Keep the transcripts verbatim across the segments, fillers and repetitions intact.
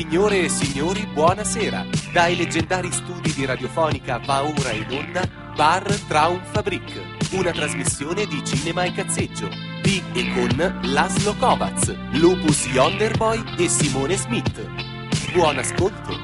Signore e signori, buonasera. Dai leggendari studi di Radiofonica va ora in onda Bar Traumfabrik, una trasmissione di cinema e cazzeggio, di e con Laszlo Kovacs, Lupus Yonderboy e Simone Smith. Buon ascolto.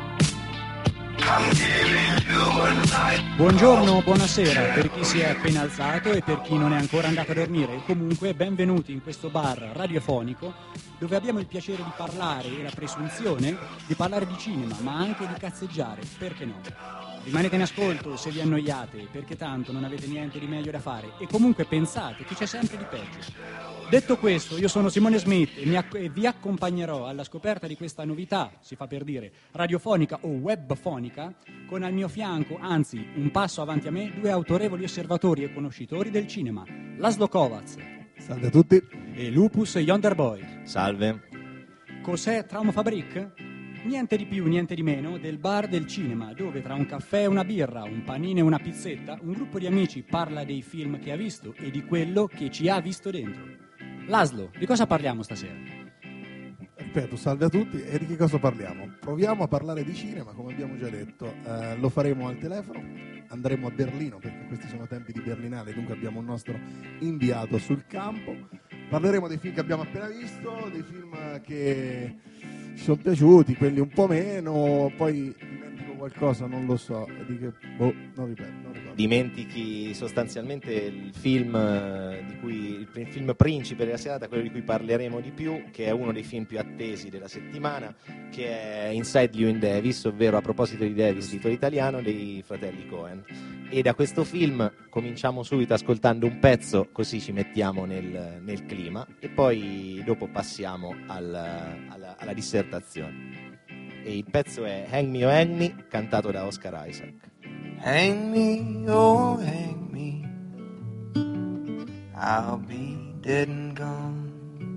Buongiorno, buonasera per chi si è appena alzato e per chi non è ancora andato a dormire. Comunque, benvenuti in questo bar radiofonico dove abbiamo il piacere di parlare e la presunzione di parlare di cinema, ma anche di cazzeggiare, perché no? Rimanete in ascolto se vi annoiate, perché tanto non avete niente di meglio da fare e comunque pensate che c'è sempre di peggio. Detto questo, io sono Simone Smith e, mi acc- e vi accompagnerò alla scoperta di questa novità, si fa per dire, radiofonica o webfonica, con al mio fianco, anzi un passo avanti a me, due autorevoli osservatori e conoscitori del cinema, Laszlo Kovacs. Salve a tutti. E Lupus Yonderboy. Salve. Cos'è Traumfabrik? Niente di più, niente di meno del bar del cinema, dove tra un caffè e una birra, un panino e una pizzetta, un gruppo di amici parla dei film che ha visto e di quello che ci ha visto dentro. Laszlo, di cosa parliamo stasera? Ripeto, salve a tutti. E di che cosa parliamo? Proviamo a parlare di cinema, come abbiamo già detto. Eh, lo faremo al telefono, andremo a Berlino, perché questi sono tempi di Berlinale, dunque abbiamo un nostro inviato sul campo. Parleremo dei film che abbiamo appena visto, dei film che ci sono piaciuti, quelli un po' meno, poi dimentico qualcosa, non lo so, di che, boh, non ripeto, non ricordo. Dimentichi sostanzialmente il film di cui il film principe della serata, quello di cui parleremo di più, che è uno dei film più attesi della settimana, che è Inside Llewyn Davis, ovvero A proposito di Davis, titolo italiano, dei fratelli Coen. E da questo film cominciamo subito ascoltando un pezzo, così ci mettiamo nel, nel clima, e poi dopo passiamo al, alla, alla dissertazione. E il pezzo è Hang Me, Oh Hang Me, cantato da Oscar Isaac. Hang me, oh hang me, I'll be dead and gone.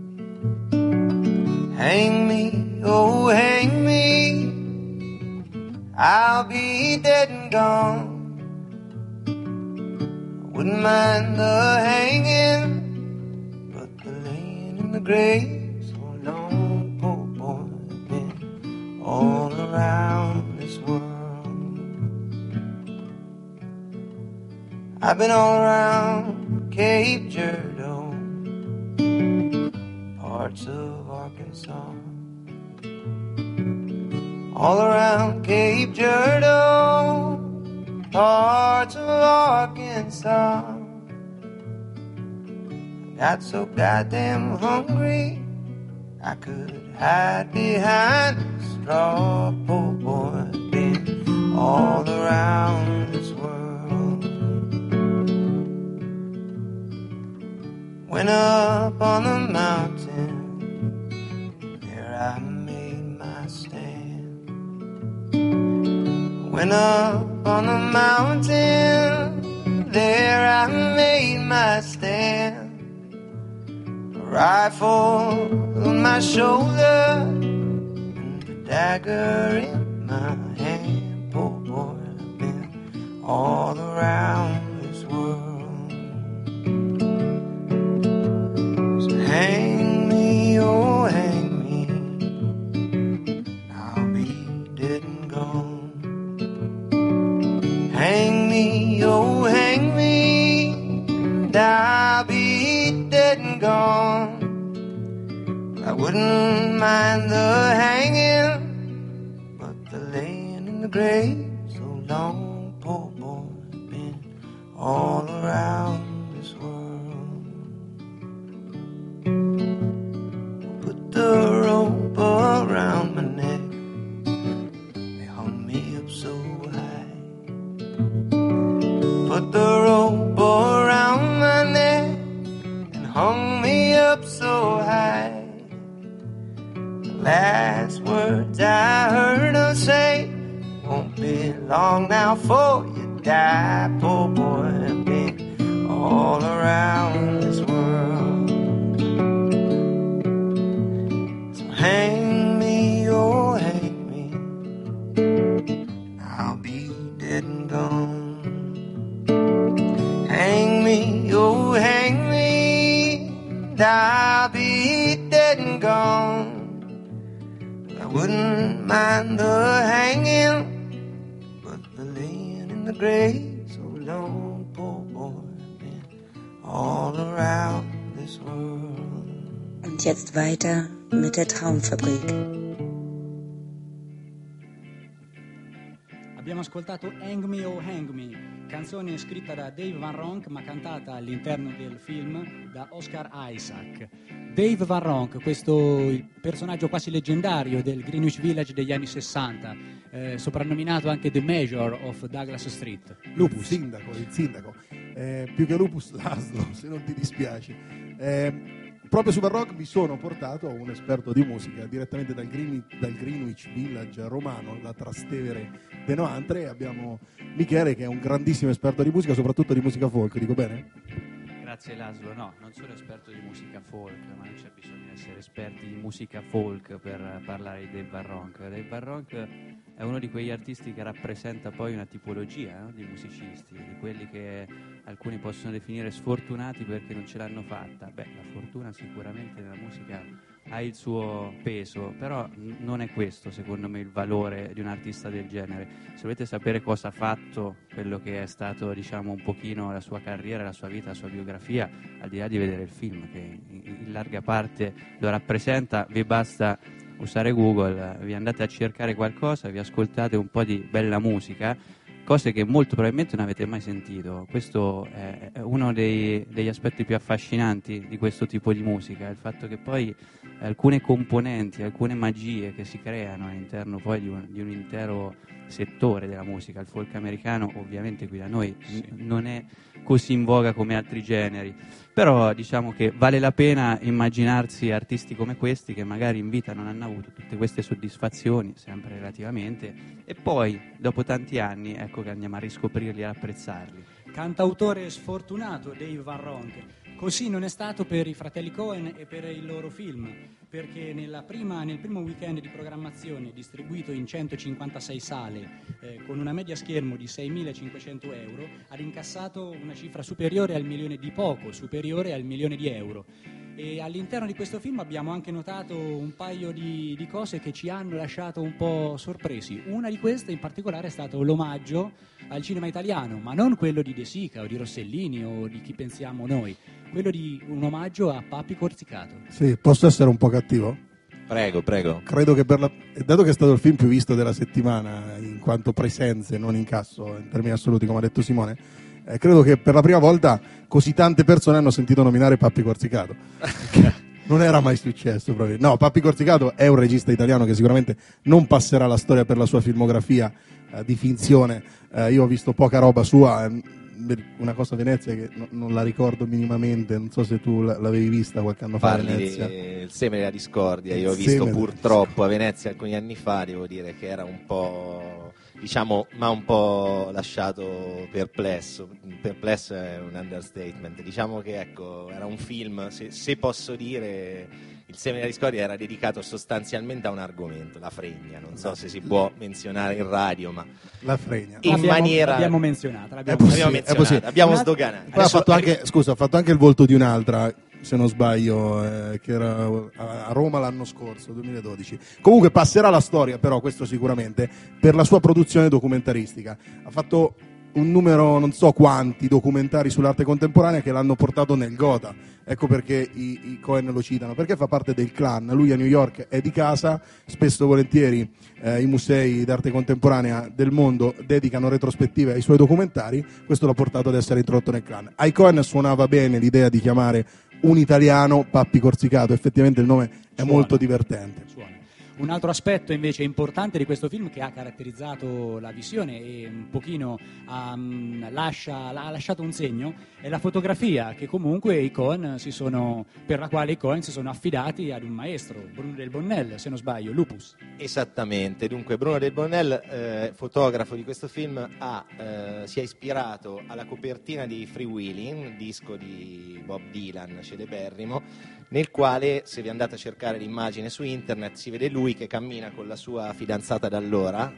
Hang me, oh hang me, I'll be dead and gone. I wouldn't mind the hanging, but the laying in the grave so long, poor boy, I've been all around this world. I've been all around Cape Girardeau, parts of Arkansas. All around Cape Girardeau, parts of Arkansas. I got so goddamn hungry, I could hide behind a straw. Poor boy, been all around this world. Went up on the mountain, there I made my stand. Went up on the mountain, there I made my stand. A rifle on my shoulder, and a dagger in my hand. Poor boy, I've been all around this world. Hang me, oh hang me, I'll be dead and gone. Hang me, oh hang me, and I'll be dead and gone. I wouldn't mind the hanging, but the laying in the grave so long, poor boy, I've been all around this world. Put the rope around my neck, they hung me up so high. Put the rope around my neck and hung me up so high. The last words I heard her say, won't be long now for you die. Poor boy, I've been all around this world. Hang me, oh hang me, I'll be dead and gone. Hang me, oh hang me, I'll be dead and gone. I wouldn't mind grave so long, poor boy, been all around this world. Und jetzt weiter mit der Traumfabrik. Abbiamo ascoltato Hang Me Oh Hang Me, canzone scritta da Dave Van Ronk ma cantata all'interno del film da Oscar Isaac. Dave Van Ronk, questo personaggio quasi leggendario del Greenwich Village degli anni sessanta, eh, soprannominato anche The Mayor of Douglas Street. Lupus. Il sindaco, il sindaco. Eh, più che Lupus, Laszlo, se non ti dispiace. Eh, Proprio su Van Ronk mi sono portato un esperto di musica direttamente dal, Green, dal Greenwich Village romano, la Trastevere de Noantre. Abbiamo Michele che è un grandissimo esperto di musica, soprattutto di musica folk, dico bene? Grazie Laszlo, no, non sono esperto di musica folk, ma non c'è bisogno di essere esperti di musica folk per parlare di Dave Van Ronk. Dave Van Ronk è uno di quegli artisti che rappresenta poi una tipologia, no? Di musicisti, di quelli che alcuni possono definire sfortunati perché non ce l'hanno fatta. Beh, la fortuna sicuramente nella musica ha il suo peso, però n- non è questo secondo me il valore di un artista del genere. Se volete sapere cosa ha fatto, quello che è stato diciamo un pochino la sua carriera, la sua vita, la sua biografia, al di là di vedere il film che in, in larga parte lo rappresenta, vi basta usare Google, vi andate a cercare qualcosa, vi ascoltate un po' di bella musica, cose che molto probabilmente non avete mai sentito. Questo è uno dei, degli aspetti più affascinanti di questo tipo di musica, il fatto che poi alcune componenti, alcune magie che si creano all'interno poi di un, di un intero settore della musica, il folk americano ovviamente qui da noi sì. n- non è così in voga come altri generi, però diciamo che vale la pena immaginarsi artisti come questi che magari in vita non hanno avuto tutte queste soddisfazioni, sempre relativamente, e poi dopo tanti anni ecco che andiamo a riscoprirli e ad apprezzarli. Cantautore sfortunato Dave Van Ronk. Così non è stato per i fratelli Coen e per il loro film, perché nella prima, nel primo weekend di programmazione distribuito in centocinquantasei sale eh, con una media schermo di seimilacinquecento euro ha rincassato una cifra superiore al milione di poco, superiore al milione di euro. E all'interno di questo film abbiamo anche notato un paio di, di cose che ci hanno lasciato un po' sorpresi. Una di queste in particolare è stato l'omaggio al cinema italiano, ma non quello di De Sica o di Rossellini o di chi pensiamo noi, quello di un omaggio a Papi Corsicato. Sì, posso essere un po' cattivo? Prego, prego. Credo che per la... dato che è stato il film più visto della settimana in quanto presenze, non incasso in termini assoluti come ha detto Simone, Eh, credo che per la prima volta così tante persone hanno sentito nominare Papi Corsicato. Non era mai successo proprio. No, Papi Corsicato è un regista italiano che sicuramente non passerà alla storia per la sua filmografia eh, di finzione. Eh, io ho visto poca roba sua, eh, una cosa a Venezia che no, non la ricordo minimamente, non so se tu l- l'avevi vista qualche anno fa a Venezia. Il seme della discordia, io ho Il visto seme purtroppo a Venezia alcuni anni fa, devo dire che era un po'... diciamo, ma un po' lasciato perplesso. Perplesso è un understatement. Diciamo che ecco, era un film, se, se posso dire, il seme della discordia era dedicato sostanzialmente a un argomento, la fregna. Non so se si può menzionare in radio, ma la fregna. in L'abbiamo, maniera l'abbiamo menzionata, l'abbiamo, È possibile, abbiamo è menzionato, possibile. abbiamo Una- sdoganato. Poi ha fatto anche, scusa, ha fatto anche il volto di un'altra, se non sbaglio, eh, che era a Roma l'anno scorso, duemiladodici. Comunque passerà la storia, però, questo sicuramente, per la sua produzione documentaristica. Ha fatto un numero, non so quanti, documentari sull'arte contemporanea che l'hanno portato nel Gotha. Ecco perché i, i Coen lo citano, perché fa parte del clan. Lui a New York è di casa, spesso e volentieri eh, i musei d'arte contemporanea del mondo dedicano retrospettive ai suoi documentari, questo l'ha portato ad essere introdotto nel clan. Ai Coen suonava bene l'idea di chiamare un italiano Papi Corsicato, effettivamente il nome è Suona. molto divertente. Suona. Un altro aspetto invece importante di questo film che ha caratterizzato la visione e un pochino um, lascia, ha lasciato un segno è la fotografia che comunque i Coen si sono, per la quale i Coen si sono affidati ad un maestro, Bruno Del Bonnell, se non sbaglio, Lupus. Esattamente, dunque Bruno Del Bonnell, eh, fotografo di questo film, ha, eh, si è ispirato alla copertina di Free Wheeling, disco di Bob Dylan, celeberrimo, nel quale, se vi andate a cercare l'immagine su internet, si vede lui che cammina con la sua fidanzata d'allora,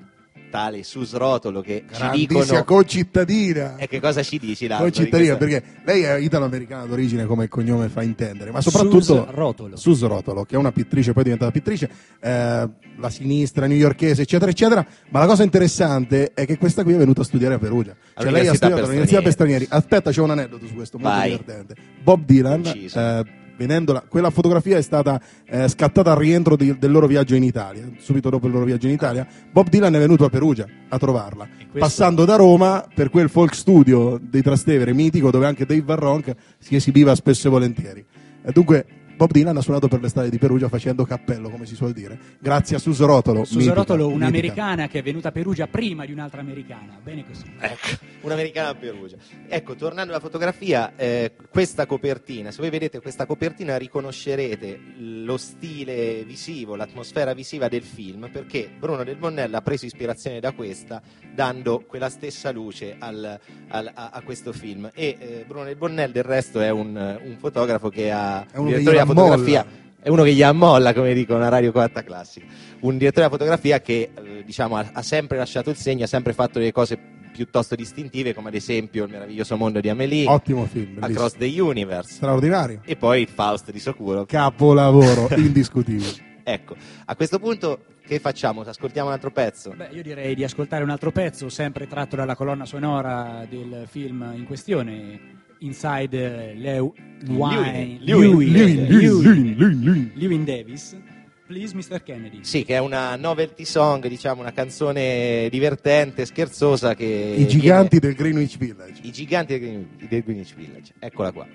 tale Sus Rotolo, che ci grandissima dicono... concittadina. E che cosa ci dici, Lazzaro, concittadina, di questa- perché lei è italo-americana d'origine, come il cognome fa intendere, ma soprattutto Sus Rotolo. Sus Rotolo, che è una pittrice, poi è diventata pittrice, eh, la sinistra newyorkese, eccetera, eccetera. Ma la cosa interessante è che questa qui è venuta a studiare a Perugia. Cioè lei ha All'università studiato per all'università per stranieri. Aspetta, c'è un aneddoto su questo, molto Vai. divertente. Bob Dylan, Conciso. eh, vedendola, quella fotografia è stata eh, scattata al rientro di- del loro viaggio in Italia, subito dopo il loro viaggio in Italia. Bob Dylan è venuto a Perugia a trovarla, questo- passando da Roma per quel folk studio dei Trastevere mitico, dove anche Dave Van Ronk si esibiva spesso e volentieri. E dunque Bob Dylan ha suonato per le strade di Perugia facendo cappello, come si suol dire, grazie a Sus Rotolo. Susan mitica, Rotolo, mitica. un'americana che è venuta a Perugia prima di un'altra americana. Bene così. Ecco, un'americana a Perugia. Ecco, tornando alla fotografia, eh, questa copertina, se voi vedete questa copertina riconoscerete lo stile visivo, l'atmosfera visiva del film, perché Bruno Del Bonnella ha preso ispirazione da questa, dando quella stessa luce al- al- a, a questo film. E eh, Bruno Del Bonnella del resto è un, un fotografo che ha È uno un che direttore gliela della fotografia. molla. È uno che gli ammolla, come dicono a Radio Quarta Classica. Un direttore della fotografia che eh, diciamo, ha, ha sempre lasciato il segno, ha sempre fatto delle cose piuttosto distintive, come ad esempio Il meraviglioso mondo di Amélie, Ottimo film, bellissimo. Across the Universe Straordinario. e poi il Faust di Sokurov. Capolavoro, indiscutibile. Ecco, a questo punto che facciamo? Ascoltiamo un altro pezzo? Beh, io direi di ascoltare un altro pezzo, sempre tratto dalla colonna sonora del film in questione, Inside Lew- Lewin, Lewin, Lewin, Lewin, Lewin, Lewin, Lewin, Lewin. Lewin Davis, Please mister Kennedy. Sì, che è una novelty song, diciamo, una canzone divertente, scherzosa che I giganti viene- del Greenwich Village. I giganti del Green- del Greenwich Village. Eccola qua.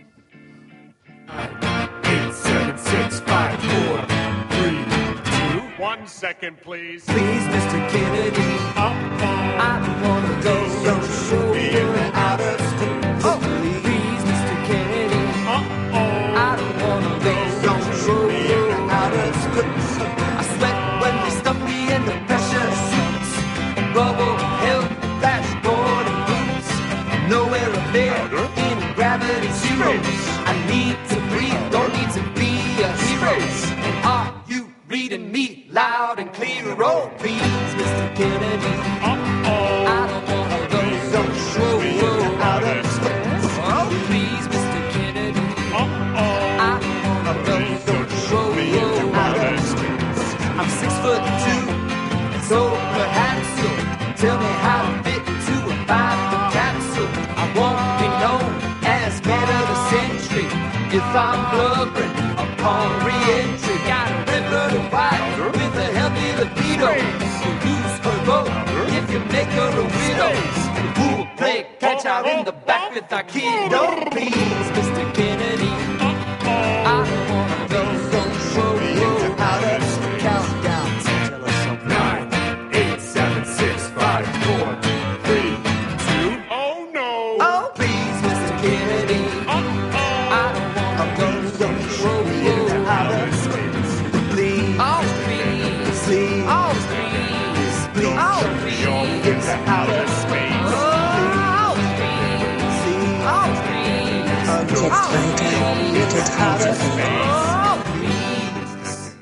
Eight, seven, six, five, four, three, two, one second, please. Please, mister Kennedy, Uh-oh. I don't wanna go. Don't show me out of school. Oh, please, mister Kennedy, Uh-oh. I don't wanna go. Don't show me out of school. I sweat when they stuff me in the pressure suits, rubble, hell, dashboard, and boots. Nowhere a bed in gravity zero. I need to breathe, don't need to be a hero. And are you reading me loud and clear? Oh, please, mister Kennedy, Uh-oh. I don't wanna go. Don't show me out of school. Oh, please, mister Kennedy, Uh-oh. I don't wanna go. Don't show me out of school. I'm six foot two, so perhaps you'll tell me how to fit into a five-foot capsule. I won't be known as man of the century if I'm blubbering upon re-entry. Got a river to ride with a healthy libido. You'll lose her vote if you make her a widow. Who'll play catch out in the back with our kiddo? Please, mister Kennedy, I don't wanna go. Don't show you how to count down. Tell us something. Nine, eight, seven, six, five, four, three, two. Oh no. Oh, please, mister Kennedy, I don't wanna go. Don't show you how to please. Oh, please, please. Oh, please, please. Oh, please. Get out of space. Oh, please, please. Oh, please. Und jetzt weiter mit der Traumfabrik. Oh, please.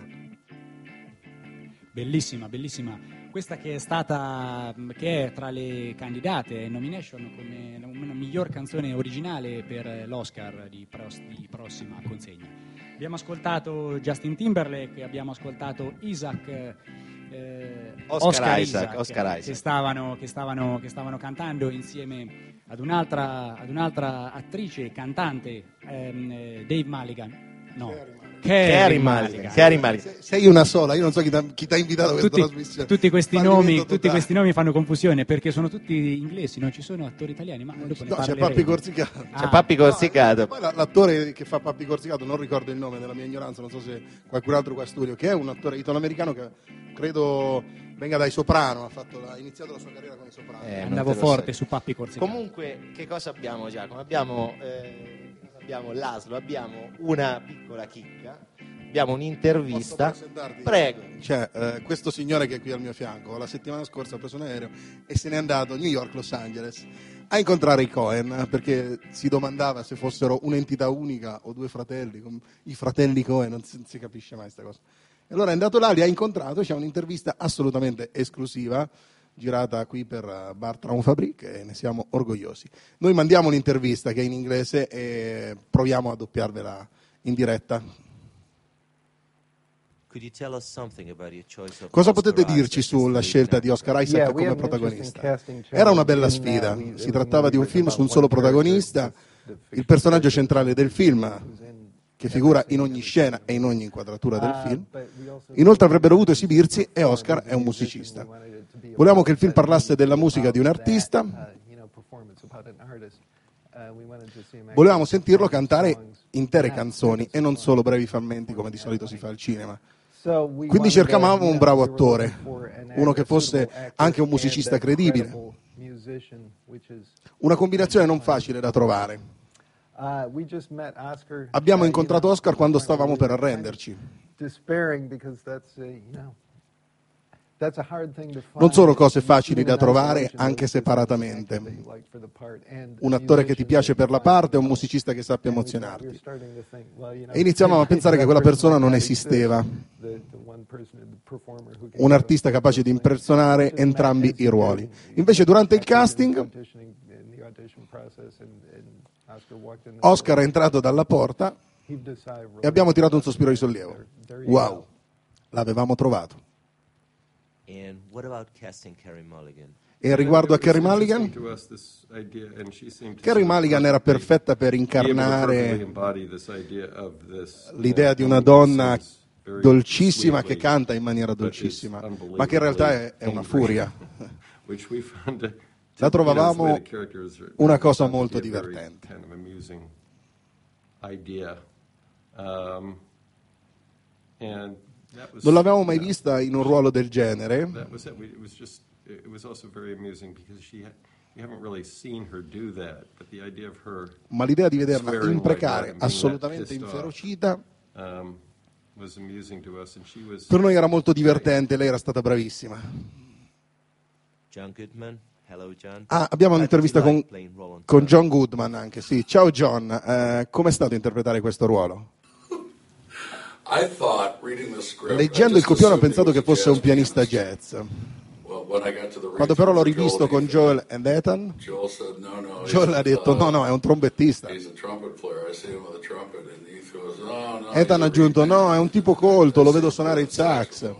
Bellissima, bellissima. Questa che è stata, che è tra le candidate nomination come una miglior canzone originale per l'Oscar di, pros- di prossima consegna. Abbiamo ascoltato Justin Timberlake, abbiamo ascoltato Isaac, eh, Oscar Isaac, Oscar Isaac. Che, stavano, che, stavano, che stavano cantando insieme ad un'altra, ad un'altra attrice e cantante, ehm, eh, Dave Mulligan. No, Carey Mulligan. Carey Mulligan. Sei una sola, io non so chi t'ha, chi t'ha invitato a questa Tutti, trasmissione. tutti questi Fallimento nomi, totale. tutti questi nomi fanno confusione perché sono tutti inglesi, non ci sono attori italiani, ma dopo ne No, c'è parleremo. Pappi Corsicato. C'è Ah. Pappi Corsicato. Poi la- l'attore che fa Pappi Corsicato, non ricordo il nome nella mia ignoranza, non so se qualcun altro qua in studio, che è un attore italo-americano che credo venga dai Soprano, ha, fatto, ha iniziato la sua carriera con i Soprano. Eh, Andavo non te lo forte sai. su Pappi Corsicato. Comunque, che cosa abbiamo, Giacomo? Abbiamo, eh, abbiamo l'Aslo, abbiamo una piccola chicca, abbiamo un'intervista. Posso presentarti? Prego. C'è eh, questo signore che è qui al mio fianco, la settimana scorsa ha preso un aereo e se n'è andato a New York, Los Angeles a incontrare i Cohen perché si domandava se fossero un'entità unica o due fratelli, com- i fratelli Cohen, non si, non si capisce mai questa cosa. E allora è andato là, li ha incontrato, c'è un'intervista assolutamente esclusiva girata qui per uh, Bar Traumfabrik e ne siamo orgogliosi. Noi mandiamo l'intervista che è in inglese e proviamo a doppiarvela in diretta. Cosa potete dirci sulla scelta di Oscar Isaac Yeah, we come have an protagonista? interesting casting Era una challenge bella in sfida, that we- it si was trattava di un written film about su un one solo character, protagonista, the fictional il personaggio character centrale del film, who's in che figura in ogni scena e in ogni inquadratura del Uh, film. but we also- Inoltre avrebbero dovuto esibirsi e Oscar è un musicista. Volevamo che il film parlasse della musica di un artista, volevamo sentirlo cantare intere canzoni e non solo brevi frammenti come di solito si fa al cinema. Quindi cercavamo un bravo attore, uno che fosse anche un musicista credibile, una combinazione non facile da trovare. Abbiamo incontrato Oscar quando stavamo per arrenderci. Non sono cose facili da trovare anche separatamente. Un attore che ti piace per la parte e un musicista che sappia emozionarti. E iniziamo a pensare che quella persona non esisteva. Un artista capace di impersonare entrambi i ruoli. Invece durante il casting Oscar è entrato dalla porta e abbiamo tirato un sospiro di sollievo. Wow, l'avevamo trovato. E riguardo a Carey Mulligan, Carey Mulligan era perfetta per incarnare l'idea di una donna dolcissima che canta in maniera dolcissima, ma che in realtà è, è una furia. La trovavamo una cosa molto divertente. Non l'avevamo mai vista in un ruolo del genere. Ma l'idea di vederla imprecare, assolutamente inferocita, per noi era molto divertente, lei era stata bravissima. John Goodman. Hello, John. Ah, abbiamo un'intervista con, con John Goodman anche, sì. Ciao John, eh, com'è stato interpretare questo ruolo? Leggendo il copione ho pensato che fosse un pianista jazz. Quando però l'ho rivisto con Joel and Ethan, Joel ha detto no, no, è un trombettista. Ethan ha aggiunto no, è un tipo colto, lo vedo suonare il sax.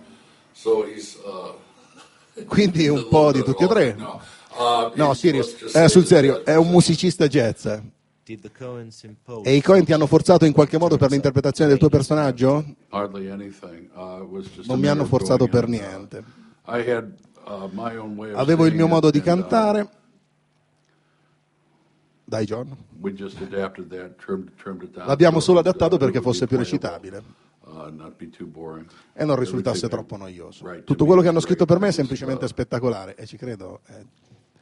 Quindi un po' di tutti e tre. No, serious. Eh, sul serio, è un musicista jazz. E i Coen ti hanno forzato in qualche modo per l'interpretazione del tuo personaggio? Non mi hanno forzato per niente. Avevo il mio modo di cantare. Dai John. L'abbiamo solo adattato perché fosse più recitabile e non risultasse troppo noioso. Tutto quello che hanno scritto per me è semplicemente spettacolare e ci credo. Eh.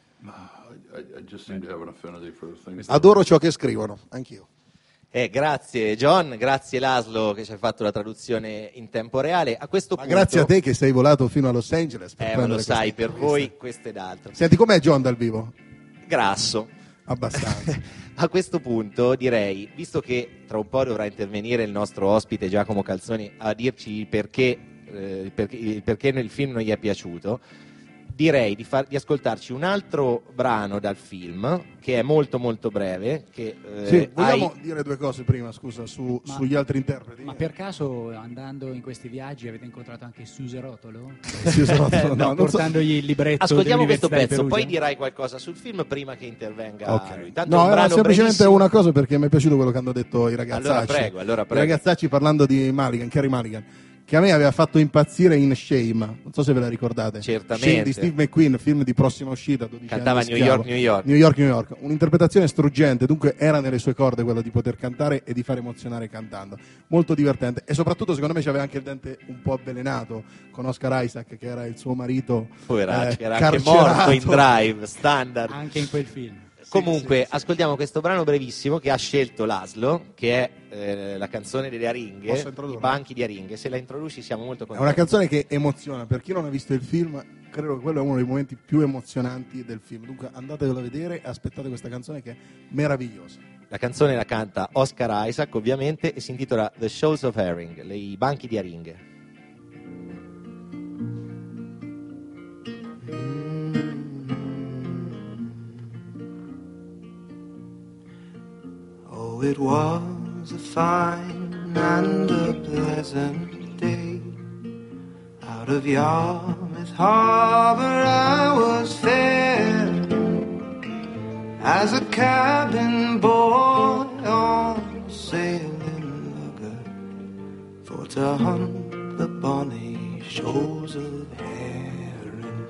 Adoro ciò che scrivono, anch'io. Eh, grazie John, grazie Laszlo che ci hai fatto la traduzione in tempo reale. A questo Ma punto, grazie a te che sei volato fino a Los Angeles per eh, ma prendere lo sai, questa per intervista. voi questo ed altro. Senti, com'è John dal vivo? Grasso. Abbastanza. A questo punto direi, visto che tra un po' dovrà intervenire il nostro ospite Giacomo Calzoni a dirci il perché, eh, il perché, il perché il film non gli è piaciuto, direi di, far, di ascoltarci un altro brano dal film che è molto molto breve. Che, eh, Sì, vogliamo hai... dire due cose prima, scusa, su, Ma- sugli altri interpreti? Ma per caso andando in questi viaggi avete incontrato anche Suse Rotolo? Sì, sono- no, No, non so- portandogli il libretto Ascoltiamo questo dell'Università di pezzo, Perugia? poi dirai qualcosa sul film prima che intervenga Ok. lui. Tanto è No, un era brano semplicemente brevissimo. una cosa perché mi è piaciuto quello che hanno detto i ragazzacci. Allora prego, allora prego. I ragazzacci parlando di Mulligan, Carey Mulligan, che a me aveva fatto impazzire in Shame, non so se ve la ricordate. Certamente. Shame di Steve McQueen, film di prossima uscita, dodici Cantava anni di New York, schiavo. New York. New York, New York. Un'interpretazione struggente, dunque era nelle sue corde quello di poter cantare e di far emozionare cantando. Molto divertente e soprattutto secondo me c'aveva anche il dente un po' avvelenato con Oscar Isaac che era il suo marito Poveraccio, eh, che era anche carcerato. morto in Drive, standard. Anche in quel film. Comunque, Sì, sì, sì. ascoltiamo questo brano brevissimo che ha scelto Laszlo, che è eh, la canzone delle aringhe, Posso i introdurla? banchi di aringhe. Se la introduci siamo molto È contenti. una canzone che emoziona, per chi non ha visto il film, credo che quello è uno dei momenti più emozionanti del film. Dunque andatevelo a vedere e aspettate questa canzone che è meravigliosa. La canzone la canta Oscar Isaac, ovviamente, e si intitola The Shoals of Herring, le- i banchi di aringhe. it was a fine and a pleasant day. Out of Yarmouth Harbour I was faring as a cabin boy on a sailing lugger, for to hunt the bonny shoals of herring.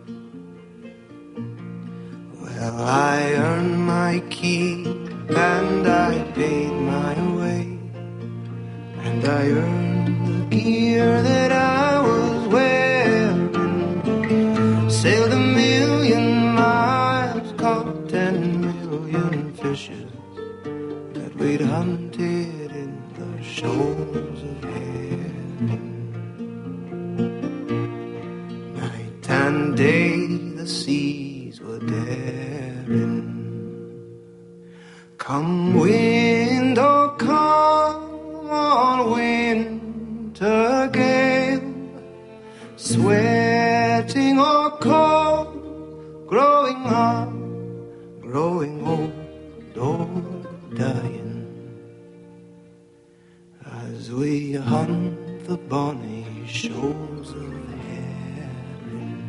Well, I earned my keep and I paid my way, and I earned the gear that I was wearing. Sailed a million miles, caught ten million fishes that we'd hunted in the shoals of herring. Night and day the seas were daring. Come wind or come on winter gale, sweating or cold, growing up, growing old or dying, as we hunt the bonny shoals of herring.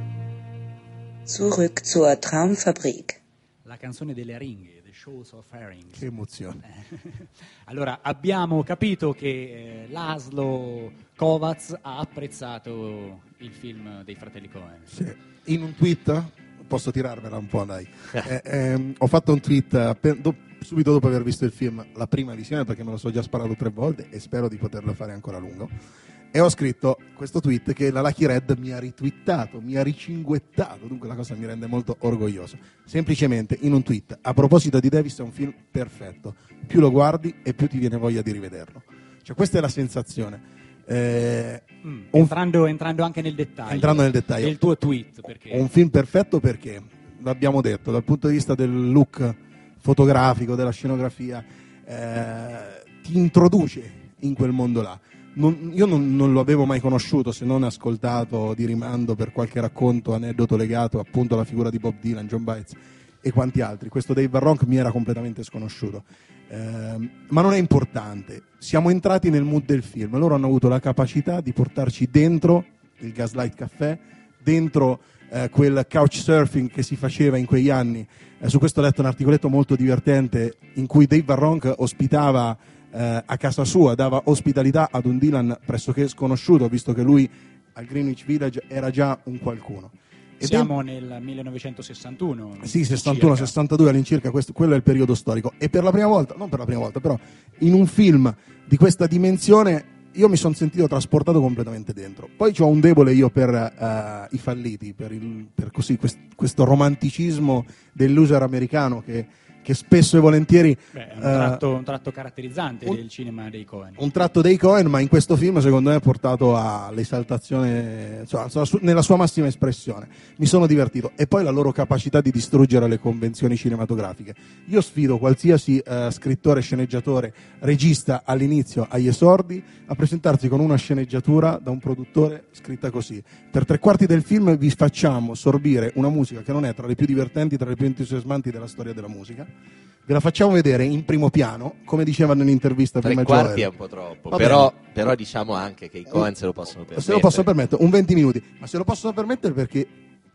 Zurück zur Traumfabrik. La canzone delle aringhe, The Shoals of Herring. Che emozione. Allora, abbiamo capito che eh, Laszlo Kovacs ha apprezzato il film dei fratelli Coen. Sì. In un tweet, posso tirarmela un po', dai. eh, ehm, ho fatto un tweet appen- do- subito dopo aver visto il film, la prima visione, perché me lo so già sparato tre volte e spero di poterlo fare ancora a lungo. E ho scritto questo tweet che la Lucky Red mi ha ritwittato, mi ha ricinguettato, dunque la cosa mi rende molto orgoglioso. Semplicemente in un tweet, a proposito di Davis, è un film perfetto, più lo guardi e più ti viene voglia di rivederlo. Cioè questa è la sensazione. Eh, Mm, un- entrando, entrando anche nel dettaglio, Entrando nel dettaglio. del tuo tweet, perché Un film perfetto perché, l'abbiamo detto, dal punto di vista del look fotografico, della scenografia, eh, ti introduce in quel mondo là. Non- io non, non lo avevo mai conosciuto, se non ascoltato di rimando per qualche racconto, aneddoto legato appunto alla figura di Bob Dylan, John Baez e quanti altri. Questo Dave Van Ronk mi era completamente sconosciuto. Ehm, ma non è importante, siamo entrati nel mood del film, loro hanno avuto la capacità di portarci dentro il Gaslight Café, dentro eh, quel couchsurfing che si faceva in quegli anni. Eh, su questo ho letto un articoletto molto divertente in cui Dave Van Ronk ospitava eh, a casa sua, dava ospitalità ad un Dylan pressoché sconosciuto, visto che lui al Greenwich Village era già un qualcuno. E siamo nel millenovecentosessantuno. Sì, sessantuno sessantadue all'incirca, questo, quello è il periodo storico. E per la prima volta, non per la prima volta, però in un film di questa dimensione io mi sono sentito trasportato completamente dentro. Poi ho un debole io per uh, i falliti, per, il, per così, quest, questo romanticismo del loser americano che, che spesso e volentieri... Beh, è un, uh, tratto, un tratto caratterizzante un, del cinema dei Coen. Un tratto dei Coen, ma in questo film secondo me è portato all'esaltazione, insomma, nella sua massima espressione. Mi sono divertito. E poi la loro capacità di distruggere le convenzioni cinematografiche. Io sfido qualsiasi uh, scrittore, sceneggiatore, regista all'inizio, agli esordi, a presentarsi con una sceneggiatura da un produttore scritta così. Per tre quarti del film vi facciamo sorbire una musica che non è tra le più divertenti, tra le più entusiasmanti della storia della musica. Ve la facciamo vedere in primo piano, come dicevano in intervista Tre prima quarti Joel. è un po' troppo, Va però, bene. però diciamo anche che i Coen se lo possono permettere. Se lo possono permettere, un venti minuti, ma se lo possono permettere perché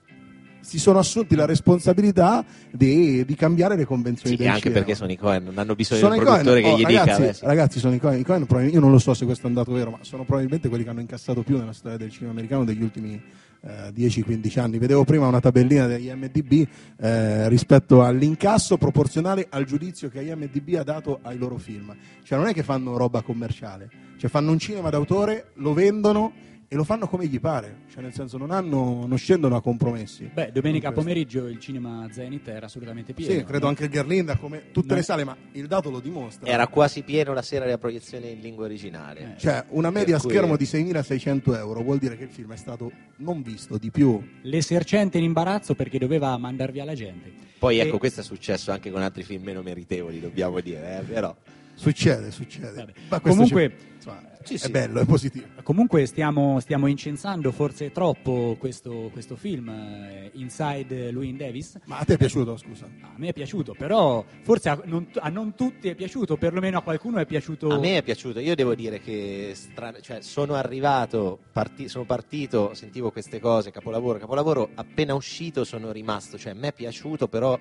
si sono assunti la responsabilità di, di cambiare le convenzioni Sì, del anche cinema. perché sono i Coen, non hanno bisogno Sono di i un produttore Coen. che Oh, gli ragazzi, dica. Beh, sì. ragazzi, sono i Coen. I Coen probabilmente- io non lo so se questo è andato vero, ma sono probabilmente quelli che hanno incassato più nella storia del cinema americano degli ultimi eh, dieci quindici anni. Vedevo prima una tabellina degli I M D B eh, rispetto all'incasso proporzionale al giudizio che I M D B ha dato ai loro film. Cioè non è che fanno roba commerciale, cioè fanno un cinema d'autore, lo vendono e lo fanno come gli pare, cioè nel senso non hanno, non scendono a compromessi. Beh, domenica Con questo. pomeriggio il cinema Zenith era assolutamente pieno. Sì, credo no? anche il Gherlinda, come tutte No. le sale, ma il dato lo dimostra. Era quasi pieno la sera della proiezione in lingua originale. Eh. Cioè, una media a Per cui- schermo di seimilaseicento euro vuol dire che il film è stato non visto di più. L'esercente in imbarazzo perché doveva mandar via la gente. Poi ecco, E- questo è successo anche con altri film meno meritevoli, dobbiamo dire, eh, però. Succede, succede. Vabbè. Ma questo Comunque, ci- insomma, Sì, sì. È bello, è positivo. Comunque stiamo, stiamo incensando forse troppo questo, questo film, eh, Inside Llewyn Davis. Ma a te è piaciuto, scusa? A me è piaciuto, però forse a non, a non tutti è piaciuto, perlomeno a qualcuno è piaciuto. A me è piaciuto, io devo dire che stra- cioè, sono arrivato, parti- sono partito, sentivo queste cose, capolavoro, capolavoro, appena uscito sono rimasto, cioè a me è piaciuto, però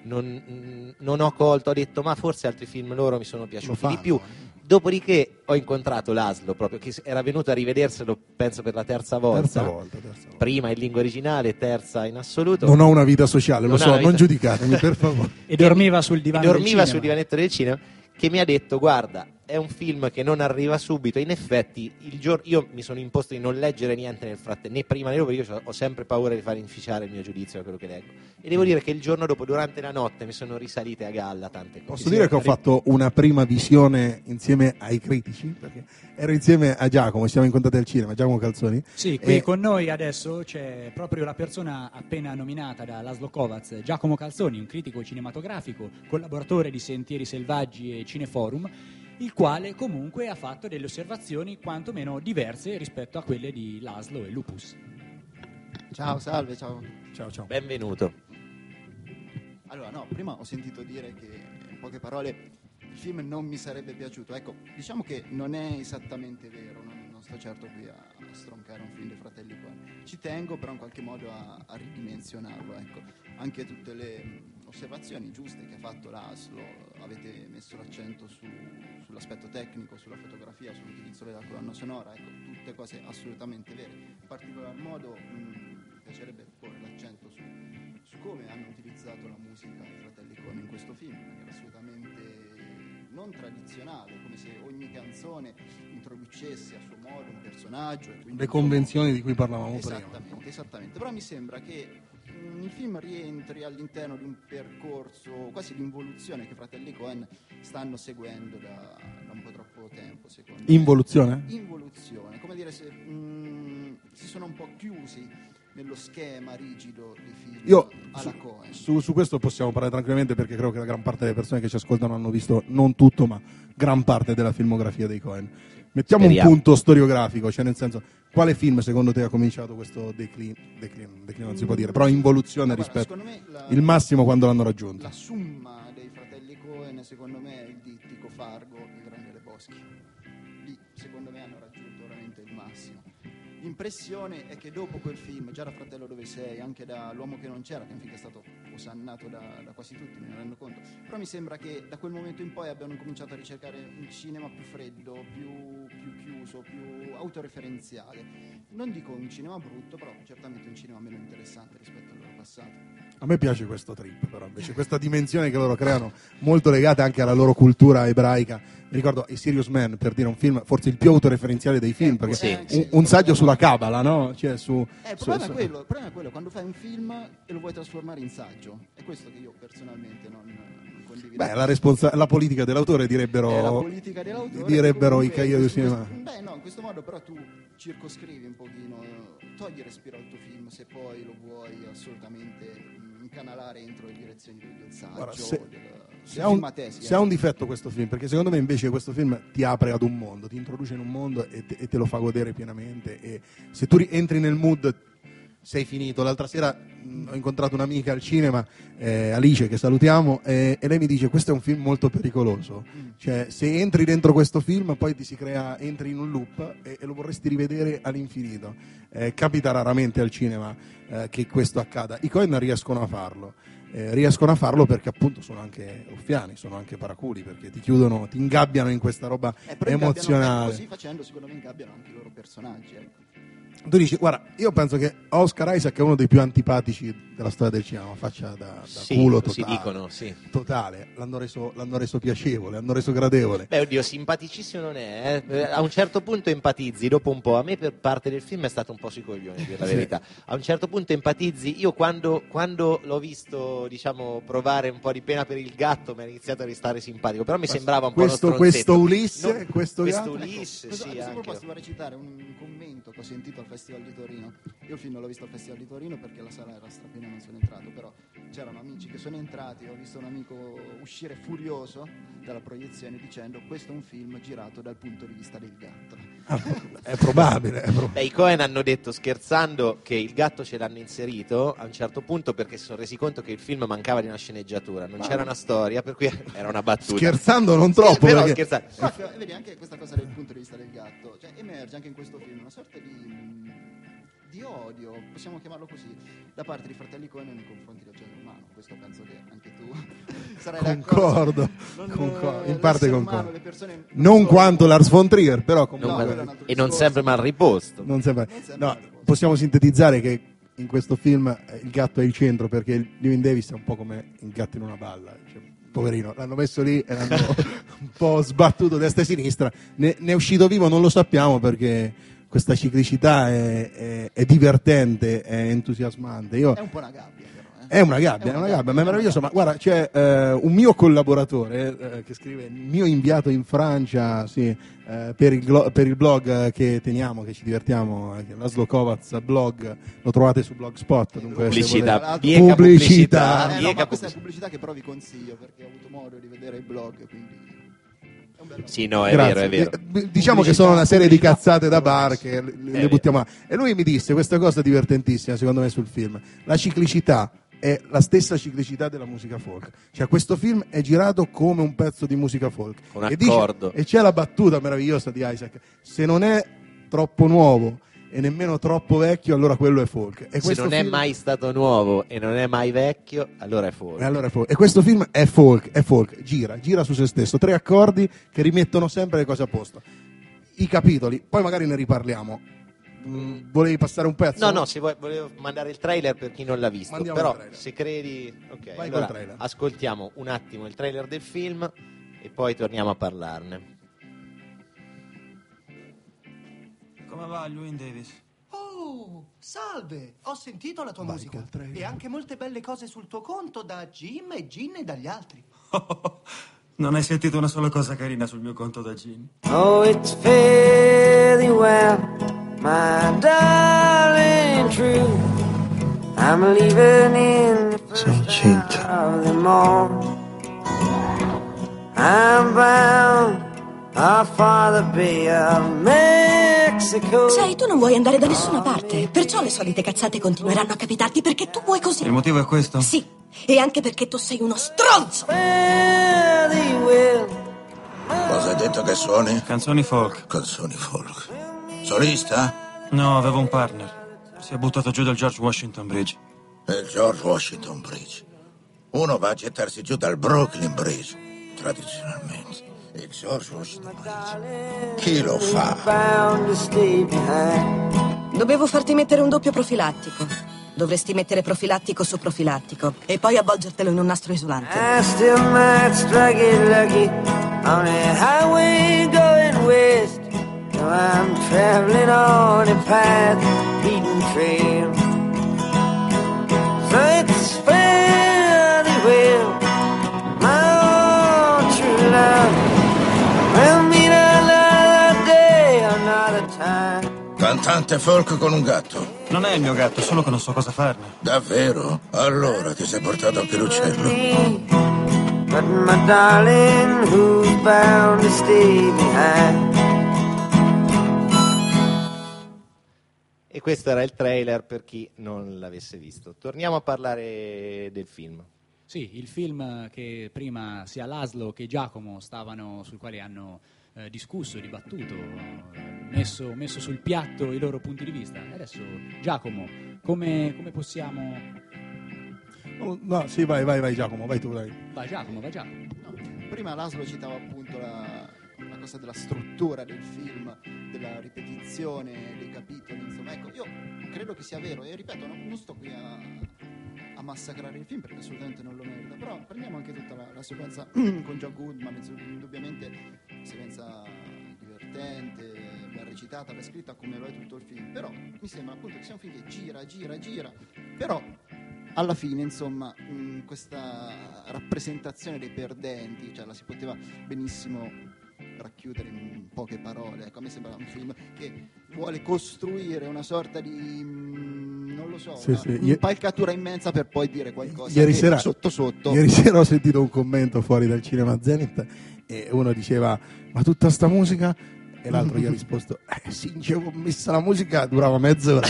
non, non ho colto, ho detto ma forse altri film loro mi sono piaciuti di più. Dopodiché ho incontrato Laszlo, proprio che era venuto a rivederselo, penso per la terza volta. Terza volta, terza volta. Prima in lingua originale, terza in assoluto. Non ho una vita sociale, lo non so, vita... non giudicatemi, per favore. E dormiva sul divano e dormiva del sul cinema. divanetto del cinema, che mi ha detto guarda, è un film che non arriva subito. In effetti il giorno io mi sono imposto di non leggere niente nel frattempo, né prima né dopo, perché io ho sempre paura di far inficiare il mio giudizio da quello che leggo, e devo dire che il giorno dopo, durante la notte, mi sono risalite a galla tante cose. Posso dire che ho fatto una prima visione insieme ai critici, perché ero insieme a Giacomo, siamo incontrati al cinema, Giacomo Calzoni. Sì, qui e... con noi adesso c'è proprio la persona appena nominata da Laszlo Kovacs, Giacomo Calzoni, un critico cinematografico, collaboratore di Sentieri Selvaggi e Cineforum, il quale comunque ha fatto delle osservazioni quantomeno diverse rispetto a quelle di Laszlo e Lupus. Ciao, salve, ciao. Ciao, ciao. Benvenuto. Allora, no, prima ho sentito dire che, in poche parole, il film non mi sarebbe piaciuto. Ecco, diciamo che non è esattamente vero, non, non sto certo qui a, a stroncare un film dei Fratelli Coen. Ci tengo però in qualche modo a, a ridimensionarlo, ecco. Anche tutte le mh, osservazioni giuste che ha fatto Laszlo, avete messo l'accento su, sull'aspetto tecnico, sulla fotografia, sull'utilizzo della colonna sonora, ecco, tutte cose assolutamente vere. In particolar modo mh, mi piacerebbe porre l'accento su, su come hanno utilizzato la musica i Fratelli Coen in questo film, in maniera assolutamente non tradizionale, come se ogni canzone introducesse a suo modo un personaggio. E le convenzioni di cui parlavamo esattamente, prima. Esattamente, però mi sembra che mh, il film rientri all'interno di un percorso, quasi di involuzione che i Fratelli Coen stanno seguendo da, da un po' troppo tempo, secondo me. Involuzione? Involuzione, come dire, se, mh, si sono un po' chiusi nello schema rigido dei film Io alla su, Coen. su, su questo possiamo parlare tranquillamente, perché credo che la gran parte delle persone che ci ascoltano hanno visto non tutto ma gran parte della filmografia dei Coen. Mettiamo Speriamo. un punto storiografico, cioè nel senso, quale film secondo te ha cominciato questo declino, declino, declino non si può dire, però involuzione Ma guarda, rispetto secondo me la- il massimo quando l'hanno raggiunto? La summa dei Fratelli Coen secondo me è il dittico Fargo, Il Re delle Boschi. Lì secondo me hanno raggiunto veramente il massimo. L'impressione è che dopo quel film, già da Fratello dove sei, anche da L'uomo che non c'era, che è un film che è stato osannato da, da quasi tutti, me ne rendo conto, però mi sembra che da quel momento in poi abbiano cominciato a ricercare un cinema più freddo, più, più chiuso, più autoreferenziale. Non dico un cinema brutto, però certamente un cinema meno interessante rispetto al loro passato. A me piace questo trip, però invece questa dimensione che loro creano, molto legata anche alla loro cultura ebraica. Mi ricordo i Serious Man, per dire un film forse il più autoreferenziale dei film, perché sì, un, sì. un saggio sulla Cabala, no? Cioè su, Eh, il, su- problema su- è quello, il problema è quello, quando fai un film e lo vuoi trasformare in saggio. È questo che io personalmente non, non condivido. Beh, la, responsa- la politica dell'autore direbbero, È la politica dell'autore, direbbero che i comunque cahiers du su cinema. questo- Beh, no, in questo modo però tu circoscrivi un pochino, eh, togli respiro al tuo film se poi lo vuoi assolutamente mh, incanalare entro le direzioni del saggio, Guarda, se- del, Se del ha, un, filmatesi, se eh. ha un difetto questo film, perché secondo me invece questo film ti apre ad un mondo, ti introduce in un mondo e te, e te lo fa godere pienamente, e se tu ri- entri nel mood sei finito. L'altra sera mh, ho incontrato un'amica al cinema, eh, Alice, che salutiamo, eh, e lei mi dice questo è un film molto pericoloso, cioè se entri dentro questo film poi ti si crea, entri in un loop e, e lo vorresti rivedere all'infinito. Eh, capita raramente al cinema eh, che questo accada. I Coen riescono a farlo. Eh, riescono a farlo perché appunto sono anche ruffiani, sono anche paraculi, perché ti chiudono, ti ingabbiano in questa roba Eh, però ingabbiano- emozionale. così facendo secondo me ingabbiano anche i loro personaggi, ecco. Tu dici, guarda, io penso che Oscar Isaac è uno dei più antipatici della storia del cinema, faccia da, da Sì, culo così totale. dicono, sì. Totale, l'hanno reso, l'hanno reso piacevole, l'hanno reso gradevole. Beh, oddio, simpaticissimo non è, eh. A un certo punto empatizzi, dopo un po'. A me per parte del film è stato un po' sui coglioni, per la Sì. verità. A un certo punto empatizzi. Io quando, quando l'ho visto, diciamo, provare un po' di pena per il gatto, mi ha iniziato a restare simpatico, però mi sembrava un questo, po' uno stronzetto. questo Ulisse, No, questo, questo gatto? Ulisse, Ecco, questo- sì, a questo anche. proposito vorrei citare un commento che ho sentito al Festival di Torino. Io il film non l'ho visto al Festival di Torino perché la sala era strapiena e non sono entrato, però c'erano amici che sono entrati e ho visto un amico uscire furioso dalla proiezione dicendo questo è un film girato dal punto di vista del gatto. È probabile, è probabile. Beh, i Coen hanno detto scherzando che il gatto ce l'hanno inserito a un certo punto perché si sono resi conto che il film mancava di una sceneggiatura, non c'era una storia, per cui era una battuta. Scherzando non troppo, sì, però perché... scherzando. Proprio, vedi anche questa cosa dal punto di vista del gatto, cioè emerge anche in questo film una sorta di, di odio, possiamo chiamarlo così, da parte di fratelli Coen nei confronti del genere umano. Questo penso che anche tu sarai concordo, d'accordo. concordo. Non, in parte l'essere concordo. umano, le persone non so- quanto Lars von Trier, però comunque No, No, quello è un altro e non discorso. sempre mal riposto. non sembra... Non sembra No, mal riposto. possiamo sintetizzare che in questo film eh, il gatto è il centro, perché il Llewyn Davis è un po' come il gatto in una balla, cioè, poverino, l'hanno messo lì e l'hanno un po' sbattuto destra e sinistra, ne, ne è uscito vivo non lo sappiamo, perché questa ciclicità è, è, è divertente, è entusiasmante. Io... È un po' una gabbia, però. Eh. È una gabbia, è una gabbia, ma è meraviglioso. Ma guarda, c'è eh, un mio collaboratore eh, che scrive, il mio inviato in Francia, sì, eh, per, il glo- per il blog che teniamo, che ci divertiamo, eh, Laszlo Kovacs blog, lo trovate su Blogspot. Dunque, se Pubblicità, volete- bieca pubblicità. Eh, no, bieca ma questa è pubblicità. pubblicità che però vi consiglio perché ho avuto modo di vedere il blog, quindi è un bel lavoro. Sì, no, è Grazie. vero, è vero. Eh, Diciamo che sono una serie di cazzate da bar Pubblicità. che le, le vero. buttiamo là. E lui mi disse questa cosa divertentissima, secondo me, sul film: la ciclicità è la stessa ciclicità della musica folk. Cioè, questo film è girato come un pezzo di musica folk. Un E dice- accordo. e c'è la battuta meravigliosa di Isaac: se non è troppo nuovo e nemmeno troppo vecchio, allora quello è folk. E Se questo non è film- mai stato nuovo e non è mai vecchio, allora è folk. E allora è folk. E questo film è folk, è folk, gira, gira su se stesso, tre accordi che rimettono sempre le cose a posto. I capitoli, poi magari ne riparliamo. Mm, volevi passare un pezzo? No, no, se vuoi, volevo mandare il trailer per chi non l'ha visto. Mandiamo Però il trailer. se credi, ok, Vai allora col trailer. ascoltiamo un attimo il trailer del film e poi torniamo a parlarne. Come va, Llewyn Davis? Oh, salve! Ho sentito la tua Vai musica col trailer. e anche molte belle cose sul tuo conto da Jim e Gin e dagli altri. Non hai sentito una sola cosa carina sul mio conto da Gin? Oh, it's fairly well, my darling, true. I'm leaving in the Sei incinta. of them all. I'm bound off for the Bay of Mexico. Sai, tu non vuoi andare da nessuna parte, perciò le solite cazzate continueranno a capitarti perché tu vuoi così. Il motivo è questo? Sì, e anche perché tu sei uno stronzo. Fairly well. Cosa hai detto che suoni? Canzoni folk. Canzoni folk. Solista? No, avevo un partner. Si è buttato giù dal George Washington Bridge. Il George Washington Bridge. Uno va a gettarsi giù dal Brooklyn Bridge, tradizionalmente. Il George Washington Bridge. Chi lo fa? Bound to stay behind. Dovevo farti mettere un doppio profilattico. Dovresti mettere profilattico su profilattico e poi avvolgertelo in un nastro isolante. I still might strike it lucky on a highway going west. Now I'm traveling on a path, beaten trail. So it's fairly well, my own true love. We'll meet another day, another time. Cantante folk con un gatto. Non è il mio gatto, solo che non so cosa farne. Davvero? Allora ti sei portato anche l'uccello. But my darling, who's bound to stay behind? E questo era il trailer per chi non l'avesse visto. Torniamo a parlare del film. Sì, il film che prima sia Laszlo che Giacomo stavano, sul quale hanno eh, discusso, dibattuto, eh, messo, messo sul piatto i loro punti di vista. Adesso, Giacomo, come, come possiamo... Oh, no, sì, vai, vai, vai Giacomo, vai tu, dai. Vai Giacomo, vai Giacomo. No, prima Laszlo citava appunto la, la cosa della struttura del film, della ripetizione dei capitoli, insomma, ecco, io credo che sia vero e ripeto, non, non sto qui a, a massacrare il film perché assolutamente non lo merita, però prendiamo anche tutta la, la sequenza con John Goodman, indubbiamente sequenza divertente, ben recitata, ben scritta, come lo è tutto il film, però mi sembra appunto che sia un film che gira, gira, gira, però alla fine, insomma, mh, questa rappresentazione dei perdenti, cioè la si poteva benissimo racchiudere in poche parole. Ecco, a me sembra un film che vuole costruire una sorta di, mh, non lo so, Sì, una sì. Ie- impalcatura immensa per poi dire qualcosa Ieri che sera, sotto sotto. ieri sera ho sentito un commento fuori dal cinema Zenith e uno diceva: ma tutta sta musica E l'altro gli ha risposto, eh sì, ho messo la musica, durava mezz'ora.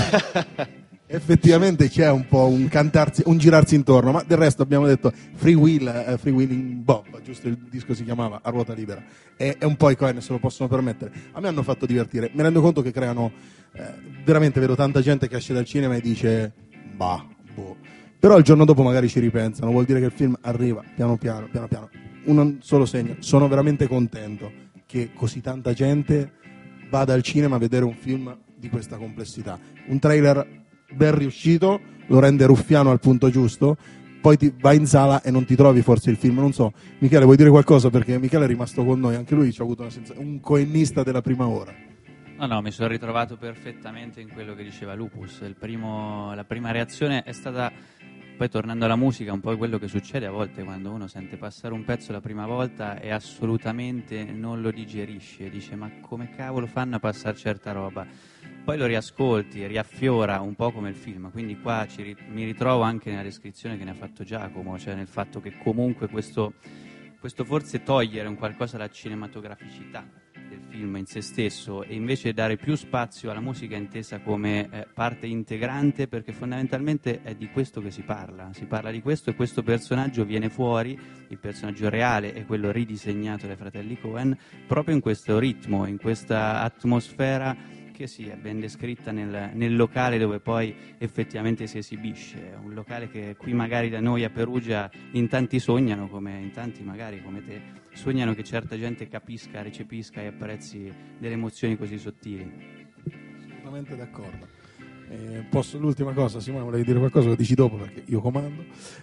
Effettivamente c'è un po' un cantarsi, un girarsi intorno, ma del resto abbiamo detto Free Will, uh, Free Wheeling Bob, giusto, il disco si chiamava, a ruota libera, e, e un po' i Cohen se lo possono permettere. A me hanno fatto divertire, mi rendo conto che creano, eh, veramente vedo tanta gente che esce dal cinema e dice, bah, boh. Però il giorno dopo magari ci ripensano, vuol dire che il film arriva piano piano, piano piano. Un solo segno, sono veramente contento che così tanta gente vada al cinema a vedere un film di questa complessità. Un trailer ben riuscito, lo rende ruffiano al punto giusto, poi ti vai in sala e non ti trovi forse il film, non so. Michele, vuoi dire qualcosa? Perché Michele è rimasto con noi, anche lui ci ha avuto una senza... un coennista della prima ora. No, no, mi sono ritrovato perfettamente in quello che diceva Lupus. Il primo, la prima reazione è stata, poi tornando alla musica, un po' quello che succede a volte quando uno sente passare un pezzo la prima volta e assolutamente non lo digerisce, dice ma come cavolo fanno a passare certa roba? Poi lo riascolti, riaffiora un po' come il film, quindi qua ci ri- mi ritrovo anche nella descrizione che ne ha fatto Giacomo, cioè nel fatto che comunque questo, questo forse togliere un qualcosa alla cinematograficità del film in se stesso e invece dare più spazio alla musica intesa come eh, parte integrante, perché fondamentalmente è di questo che si parla, si parla di questo e questo personaggio viene fuori, il personaggio reale è quello ridisegnato dai fratelli Coen, proprio in questo ritmo, in questa atmosfera che sì, è ben descritta nel, nel locale dove poi effettivamente si esibisce, un locale che qui magari da noi a Perugia in tanti sognano, come in tanti magari come te, sognano che certa gente capisca, recepisca e apprezzi delle emozioni così sottili. Assolutamente d'accordo. Eh, posso, l'ultima cosa, Simone, volevi dire qualcosa? Lo dici dopo perché io comando.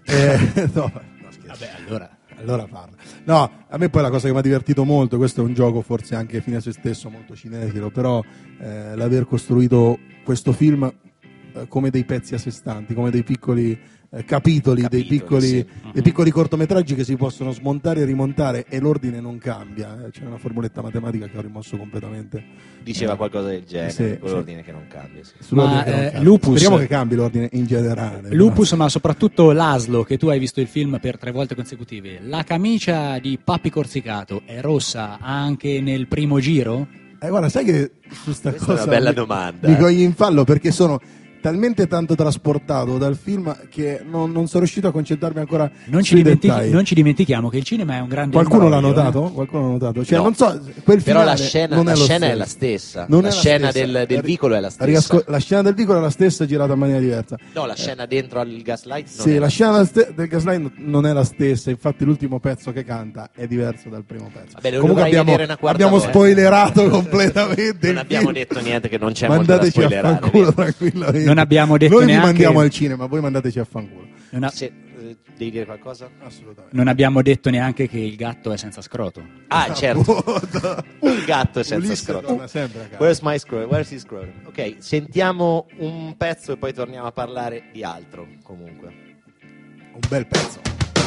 Eh, no, no, scherzo. Vabbè, allora... Allora parla. No, a me poi la cosa che mi ha divertito molto, questo è un gioco forse anche fine a se stesso, molto cinefilo, però eh, l'aver costruito questo film eh, come dei pezzi a sé stanti, come dei piccoli eh, capitoli, capitoli, dei piccoli, sì. uh-huh. dei piccoli cortometraggi che si possono smontare e rimontare e l'ordine non cambia. Eh. C'è una formuletta matematica che ho rimosso completamente. Diceva eh, qualcosa del genere, sì, con l'ordine sì. che non cambia. Sì. Ma, che non eh, cambia. Lupus, speriamo che cambi l'ordine in generale. Lupus, no? Ma soprattutto Laszlo, che tu hai visto il film per tre volte consecutive. La camicia di Pappi Corsicato è rossa anche nel primo giro? Eh, guarda, sai che su sta Questa cosa è una bella mi, domanda. mi cogli in fallo perché sono talmente tanto trasportato dal film che non, non sono riuscito a concentrarmi ancora non ci, sui dimentichi, dettagli. non ci dimentichiamo che il cinema è un grande Qualcuno l'ha imbroglio, notato? eh? Qualcuno l'ha notato? Cioè, No. non so, quel Però finale la scena, non la è, lo scena stesso. è la stessa. Non la è la scena stessa. del, del vicolo è la stessa. Riasco- la scena del vicolo è la stessa, girata in maniera diversa. No, la scena dentro al gaslight non Sì, è la la scena ste- del gaslight non è la stessa, infatti l'ultimo pezzo che canta è diverso dal primo pezzo. Vabbè, lo Comunque dovrai abbiamo, vedere una quarta abbiamo volta. spoilerato completamente. Non il abbiamo film. detto niente, che non c'è Mandateci molto da a spoilerare. fanculo tranquillamente. Non abbiamo detto Noi vi neanche- mandiamo al cinema, voi mandateci a fanculo. Non, ha- Se, eh, devi dire qualcosa? Assolutamente. non abbiamo detto neanche che il gatto è senza scroto. Ah, certo. Appunto. Un gatto senza Ulisse scroto. torna sempre a casa. Where's my scrotum? Where's his scrotum? Ok, sentiamo un pezzo e poi torniamo a parlare di altro, comunque. Un bel pezzo.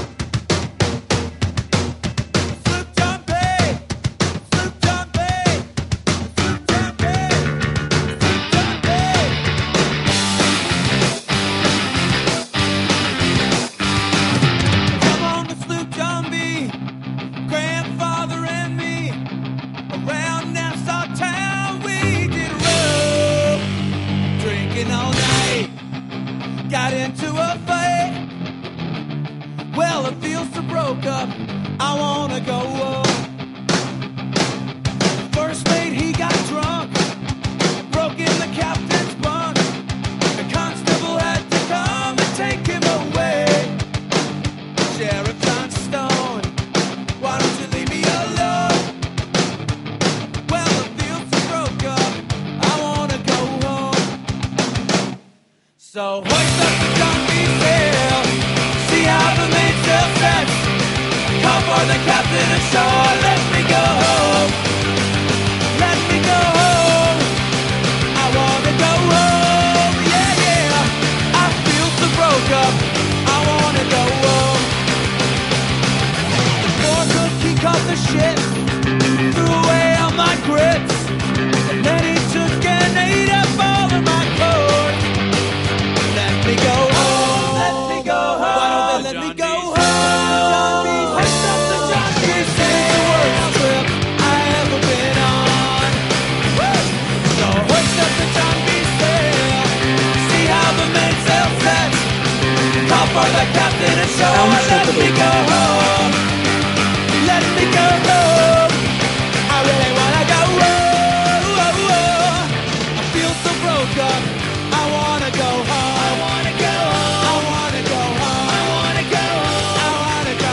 Come on the sloop, John B. Grandfather and me. Around Nassau town we did roll. Drinking all night. Got into a fight. Well, it feels so broke up. I wanna go home. First mate, he got drunk. Broke in the captain's bunk. The constable had to come and take him away. Sheriff John Stone, why don't you leave me alone? Well, the fields are broke up, I wanna go home. So hoist up the John B. sail, see how the mainsail sets. Call for the captain ashore, let me go home. Let me go home, I wanna go home. Yeah, yeah, I feel so broke up, I wanna go home. Poor cook, he caught the shit, threw away all my grits, and then he took and ate up all of my clothes. Let me go home, let me go home, why don't they let me go home? Hoist up the John B. Say the words, minute, so let me go home. Let me go home. I really wanna go home. Oh, oh. I feel so broke up. I wanna go home. I wanna go home. I wanna go home. I wanna go home. I wanna go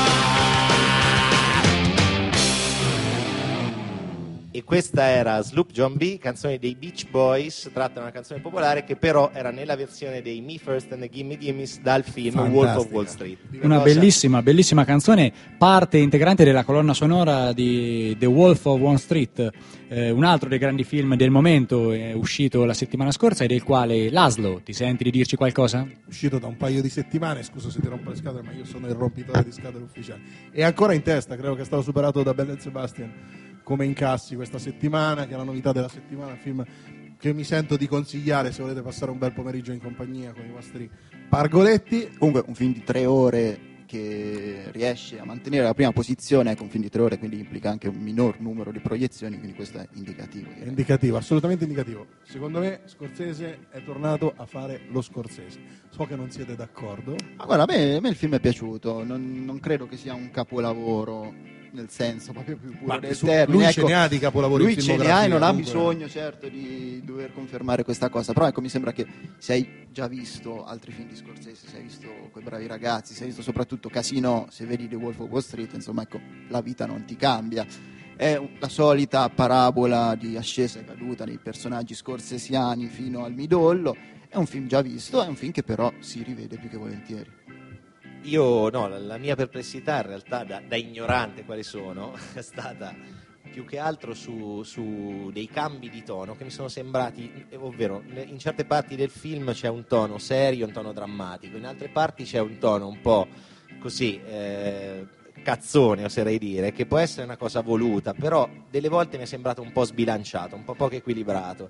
home. E questa era Sloop John B, canzone dei Beach Boys, tratta da una canzone popolare che però era nella versione dei Me First and the Gimme Gimmes dal film Fantastica. Wolf of Wall Street. Una Cosa- bellissima, bellissima canzone, parte integrante della colonna sonora di The Wolf of Wall Street, eh, un altro dei grandi film del momento, è uscito la settimana scorsa e del quale Laszlo, ti senti di dirci qualcosa? Uscito da un paio di settimane, scusa se ti rompo le scatole, ma io sono il rompitore di scatole ufficiale. È ancora in testa, credo che è stato superato da Bell and Sebastian come incassi questa settimana, che è la novità della settimana, film che mi sento di consigliare se volete passare un bel pomeriggio in compagnia con i vostri pargoletti. Comunque un film di tre ore che riesce a mantenere la prima posizione, ecco, un film di tre ore, quindi implica anche un minor numero di proiezioni, quindi questo è indicativo. È indicativo, assolutamente indicativo. Secondo me Scorsese è tornato a fare lo Scorsese. So che non siete d'accordo. Ma guarda, a me, a me il film è piaciuto, non, non credo che sia un capolavoro nel senso proprio più puro Ma del su- termine. lui ecco, ce ne ha di capolavori lui in ce ne filmografia, ha e non ha comunque. bisogno certo di dover confermare questa cosa, però ecco, mi sembra che se hai già visto altri film di Scorsese, se hai visto Quei bravi ragazzi, se hai visto soprattutto Casino, se vedi The Wolf of Wall Street, insomma ecco, la vita non ti cambia. È un- la solita parabola di ascesa e caduta dei personaggi scorsesiani fino al midollo. È un film già visto, è un film che però si rivede più che volentieri. Io no, la, la mia perplessità in realtà da, da ignorante quali sono è stata più che altro su, su dei cambi di tono che mi sono sembrati, eh, ovvero le- in certe parti del film c'è un tono serio, un tono drammatico, in altre parti c'è un tono un po' così eh, cazzone, oserei dire, che può essere una cosa voluta, però delle volte mi è sembrato un po' sbilanciato, un po' poco equilibrato.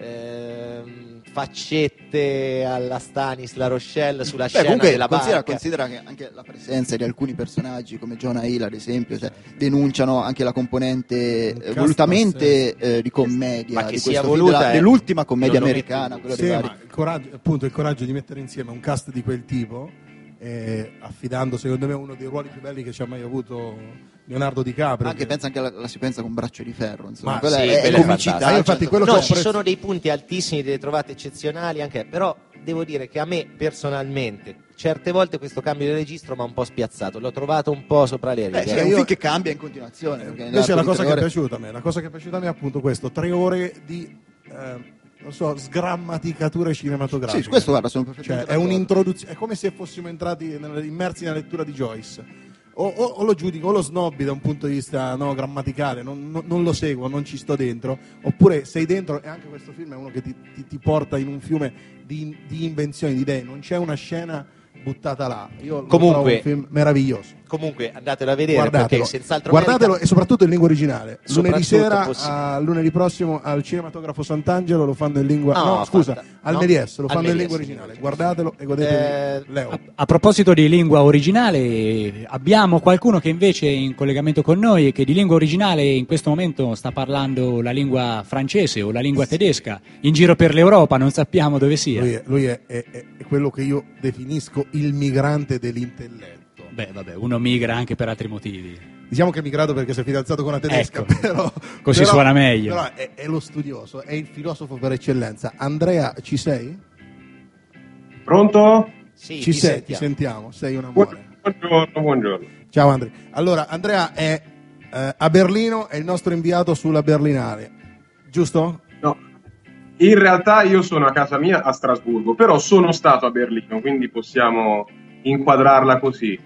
Ehm, faccette alla Stanis La Rochelle sulla Beh, scena comunque della considera, barca. considera che anche la presenza di alcuni personaggi come Jonah Hill ad esempio, cioè, denunciano anche la componente eh, cast volutamente eh, di commedia, Ma che di sia questo film, voluta della- è- dell'ultima commedia non lo metto in americana, dubbio. quella dei Sì, vari. ma il coraggio, appunto il coraggio di mettere insieme un cast di quel tipo, eh, affidando secondo me uno dei ruoli più belli che ci ha mai avuto Leonardo DiCaprio. Anche che- pensa anche alla, alla sequenza con Braccio di Ferro, insomma, Ma quella sì, è, è quella è comicità. fantastica. Io infatti quello che No, ho ci apprezzo- sono dei punti altissimi, delle trovate eccezionali, anche, però devo dire che a me personalmente certe volte questo cambio di registro mi ha un po' spiazzato, l'ho trovato un po' sopra le Beh, righe. sì, è un io- film che cambia in continuazione. perché Invece la nell'arco di cosa tre che è ore- piaciuta a me, la cosa che è piaciuta a me è appunto questo, tre ore di eh, non so, sgrammaticature cinematografiche. Sì, su questo guarda, sono Cioè, perfettamente è d'accordo. un'introduzione, è come se fossimo entrati nella- immersi nella lettura di Joyce. O, o- o lo giudico, o lo snobbi da un punto di vista no, grammaticale, non, non- non lo seguo, non ci sto dentro, oppure sei dentro e anche questo film è uno che ti, ti- ti porta in un fiume di, di invenzioni, di idee, non c'è una scena buttata là. Io lo Comunque- trovo un film meraviglioso. Comunque andatelo a vedere Guardatelo, perché senz'altro guardatelo merita. e soprattutto in lingua originale. Lunedì Soprattutto sera, possibile. a, lunedì prossimo al Cinematografo Sant'Angelo lo fanno in lingua. No, No, scusa, fanta- al no? Melies lo Al fanno in Melies, lingua in originale. lingua Guardatelo e godetevi. Eh, Leo. A proposito di lingua originale, abbiamo qualcuno che invece è in collegamento con noi e che di lingua originale in questo momento sta parlando la lingua francese o la lingua tedesca, in giro per l'Europa, non sappiamo dove sia. Lui, è, lui è, è- è- è quello che io definisco il migrante dell'intelletto. Beh, vabbè, uno migra anche per altri motivi. Diciamo che è migrato perché si è fidanzato con una tedesca, Ecco, però, così però- suona meglio. Però è, è lo studioso, è il filosofo per eccellenza. Andrea, ci sei? Pronto? Sì, ci ti sei, sentiamo. ti sentiamo, sei un amore. Buongiorno, buongiorno. Ciao Andrea. Allora, Andrea è eh, a Berlino, è il nostro inviato sulla Berlinale, giusto? No, in realtà io sono a casa mia a Strasburgo, però sono stato a Berlino, quindi possiamo inquadrarla così.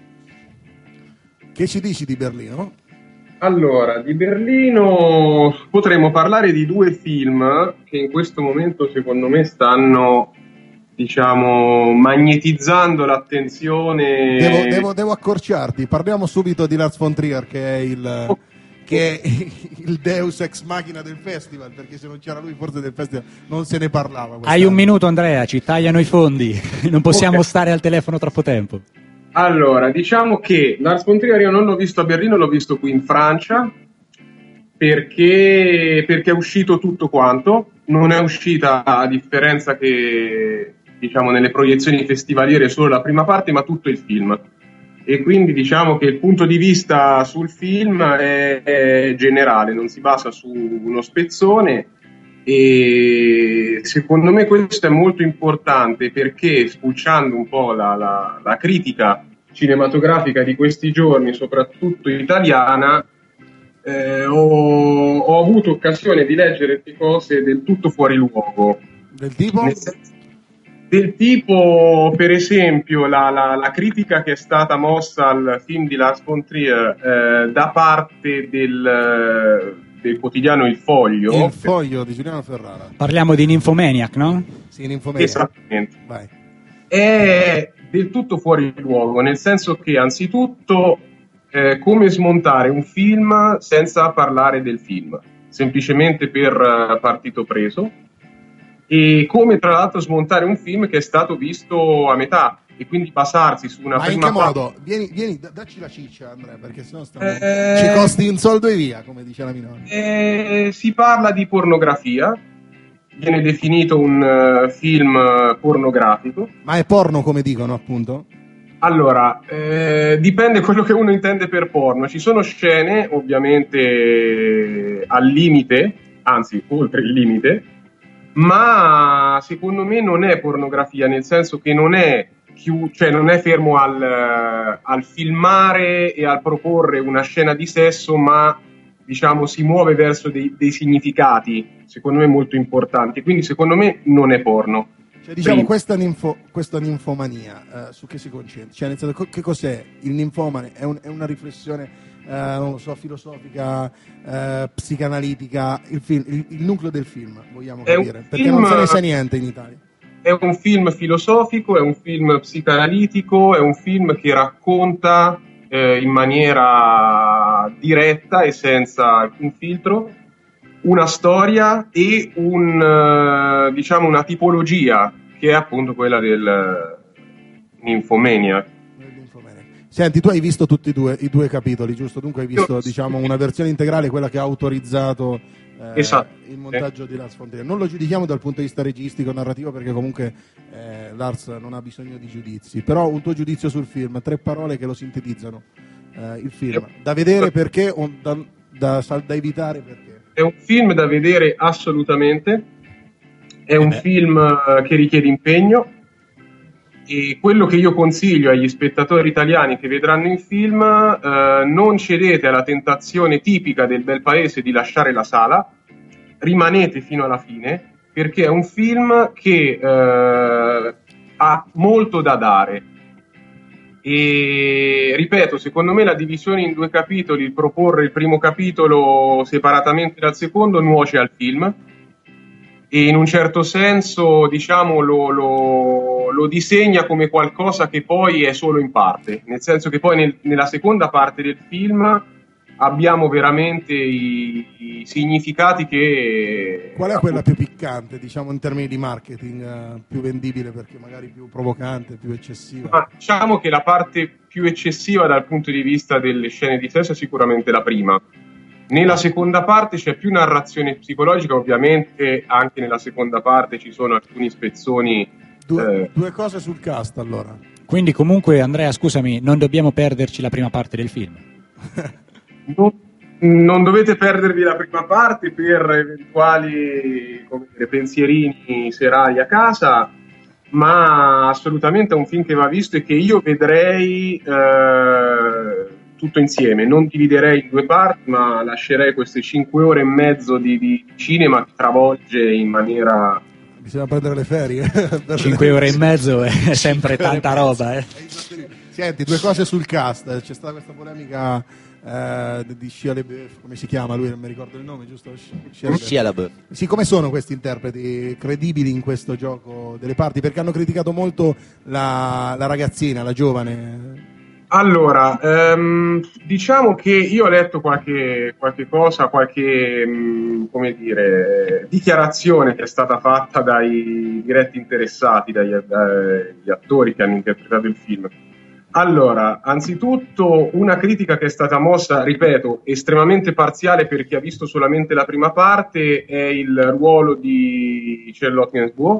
Che ci dici di Berlino? Allora, di Berlino potremmo parlare di due film che in questo momento secondo me stanno, diciamo, magnetizzando l'attenzione. Devo, devo- devo accorciarti, parliamo subito di Lars von Trier, che è il, che è il deus ex machina del festival, perché se non c'era lui forse del festival non se ne parlava. Hai quest'anno. un minuto Andrea, ci tagliano i fondi, non possiamo Ok. stare al telefono troppo tempo. Allora, diciamo che Lars von Trier io non l'ho visto a Berlino, l'ho visto qui in Francia, perché, perché è uscito tutto quanto, non è uscita, a differenza che diciamo, nelle proiezioni festivaliere solo la prima parte, ma tutto il film. E quindi diciamo che il punto di vista sul film è, è generale, non si basa su uno spezzone, e secondo me questo è molto importante, perché spulciando un po' la, la, la critica cinematografica di questi giorni, soprattutto italiana, eh, ho, ho avuto occasione di leggere cose del tutto fuori luogo. Del tipo? Nel senso, del tipo, per esempio, la, la, la critica che è stata mossa al film di Lars von Trier eh, da parte del, del quotidiano Il Foglio. Il Foglio di Giuliano Ferrara. Parliamo di Nymphomaniac, no? Sì, Nymphomaniac. Esattamente. Vai. È del tutto fuori luogo, nel senso che anzitutto eh, come smontare un film senza parlare del film, semplicemente per uh, partito preso, e come tra l'altro smontare un film che è stato visto a metà e quindi basarsi su una Ma prima in che parte. modo? Vieni, vieni, da- dacci la ciccia, Andrea, perché sennò stiamo... Eh, ci costi un soldo e via, come dice la Minori. Eh, si parla di pornografia, viene definito un uh, film uh, pornografico. Ma è porno, come dicono, appunto? Allora, eh, dipende quello che uno intende per porno. Ci sono scene, ovviamente, al limite, anzi, oltre il limite, ma secondo me non è pornografia, nel senso che non è, chiu- cioè non è fermo al, al filmare e al proporre una scena di sesso, ma diciamo si muove verso dei, dei significati, secondo me molto importanti. Quindi secondo me non è porno. Cioè, diciamo, Prima. questa, ninfo, questa ninfomania, eh, su che si concentra? Cioè, nel senso, co- che cos'è il ninfomane? È, un, è una riflessione, eh, non lo so, filosofica, eh, psicanalitica, il, film, il, il nucleo del film, vogliamo È un capire, perché film- non se ne sa niente in Italia. È un film filosofico, è un film psicanalitico, è un film che racconta eh, in maniera diretta e senza alcun filtro una storia e un, eh, diciamo una tipologia che è appunto quella del uh, Nymphomaniac. Senti, tu hai visto tutti e due i due capitoli, giusto? Dunque hai visto, diciamo, una versione integrale, quella che ha autorizzato eh, Esatto. il montaggio di Lars von Trier. Non lo giudichiamo dal punto di vista registico, narrativo, perché comunque eh, Lars non ha bisogno di giudizi. Però un tuo giudizio sul film, tre parole che lo sintetizzano, eh, il film. Da vedere perché, o da, da, da evitare perché? È un film da vedere assolutamente, è un film uh, che richiede impegno, e quello che io consiglio agli spettatori italiani che vedranno il film, uh, non cedete alla tentazione tipica del bel paese di lasciare la sala, rimanete fino alla fine, perché è un film che uh, ha molto da dare. E ripeto, secondo me la divisione in due capitoli, il proporre il primo capitolo separatamente dal secondo, nuoce al film, e in un certo senso, diciamo, lo, lo, lo disegna come qualcosa che poi è solo in parte, nel senso che poi nel, nella seconda parte del film abbiamo veramente i, i significati che... Qual è quella più piccante, diciamo, in termini di marketing, eh, più vendibile, perché magari più provocante, più eccessiva? Ma diciamo che la parte più eccessiva dal punto di vista delle scene di sesso è sicuramente la prima. Nella seconda parte c'è più narrazione psicologica, ovviamente anche nella seconda parte ci sono alcuni spezzoni. Due, eh, due cose sul cast, allora. Quindi comunque, Andrea, scusami, non dobbiamo perderci la prima parte del film. non, non dovete perdervi la prima parte per eventuali, come dire, pensierini serali a casa, ma assolutamente è un film che va visto e che io vedrei eh, tutto insieme. Non dividerei in due parti, ma lascerei queste cinque ore e mezzo di, di cinema che travolge in maniera... Bisogna prendere le ferie. Cinque ore e mezzo è sempre tanta roba. Eh. Senti, due cose sul cast. C'è stata questa polemica eh, di Shia LaBeouf, come si chiama lui? Non mi ricordo il nome, giusto? Shia LaBeouf. Sì, come sono questi interpreti credibili in questo gioco delle parti? Perché hanno criticato molto la, la ragazzina, la giovane. Allora, ehm, diciamo che io ho letto qualche, qualche cosa, qualche, mh, come dire, dichiarazione che è stata fatta dai diretti interessati, dagli, dagli attori che hanno interpretato il film. Allora, anzitutto una critica che è stata mossa, ripeto, estremamente parziale per chi ha visto solamente la prima parte, è il ruolo di Charlotte Gainsbourg,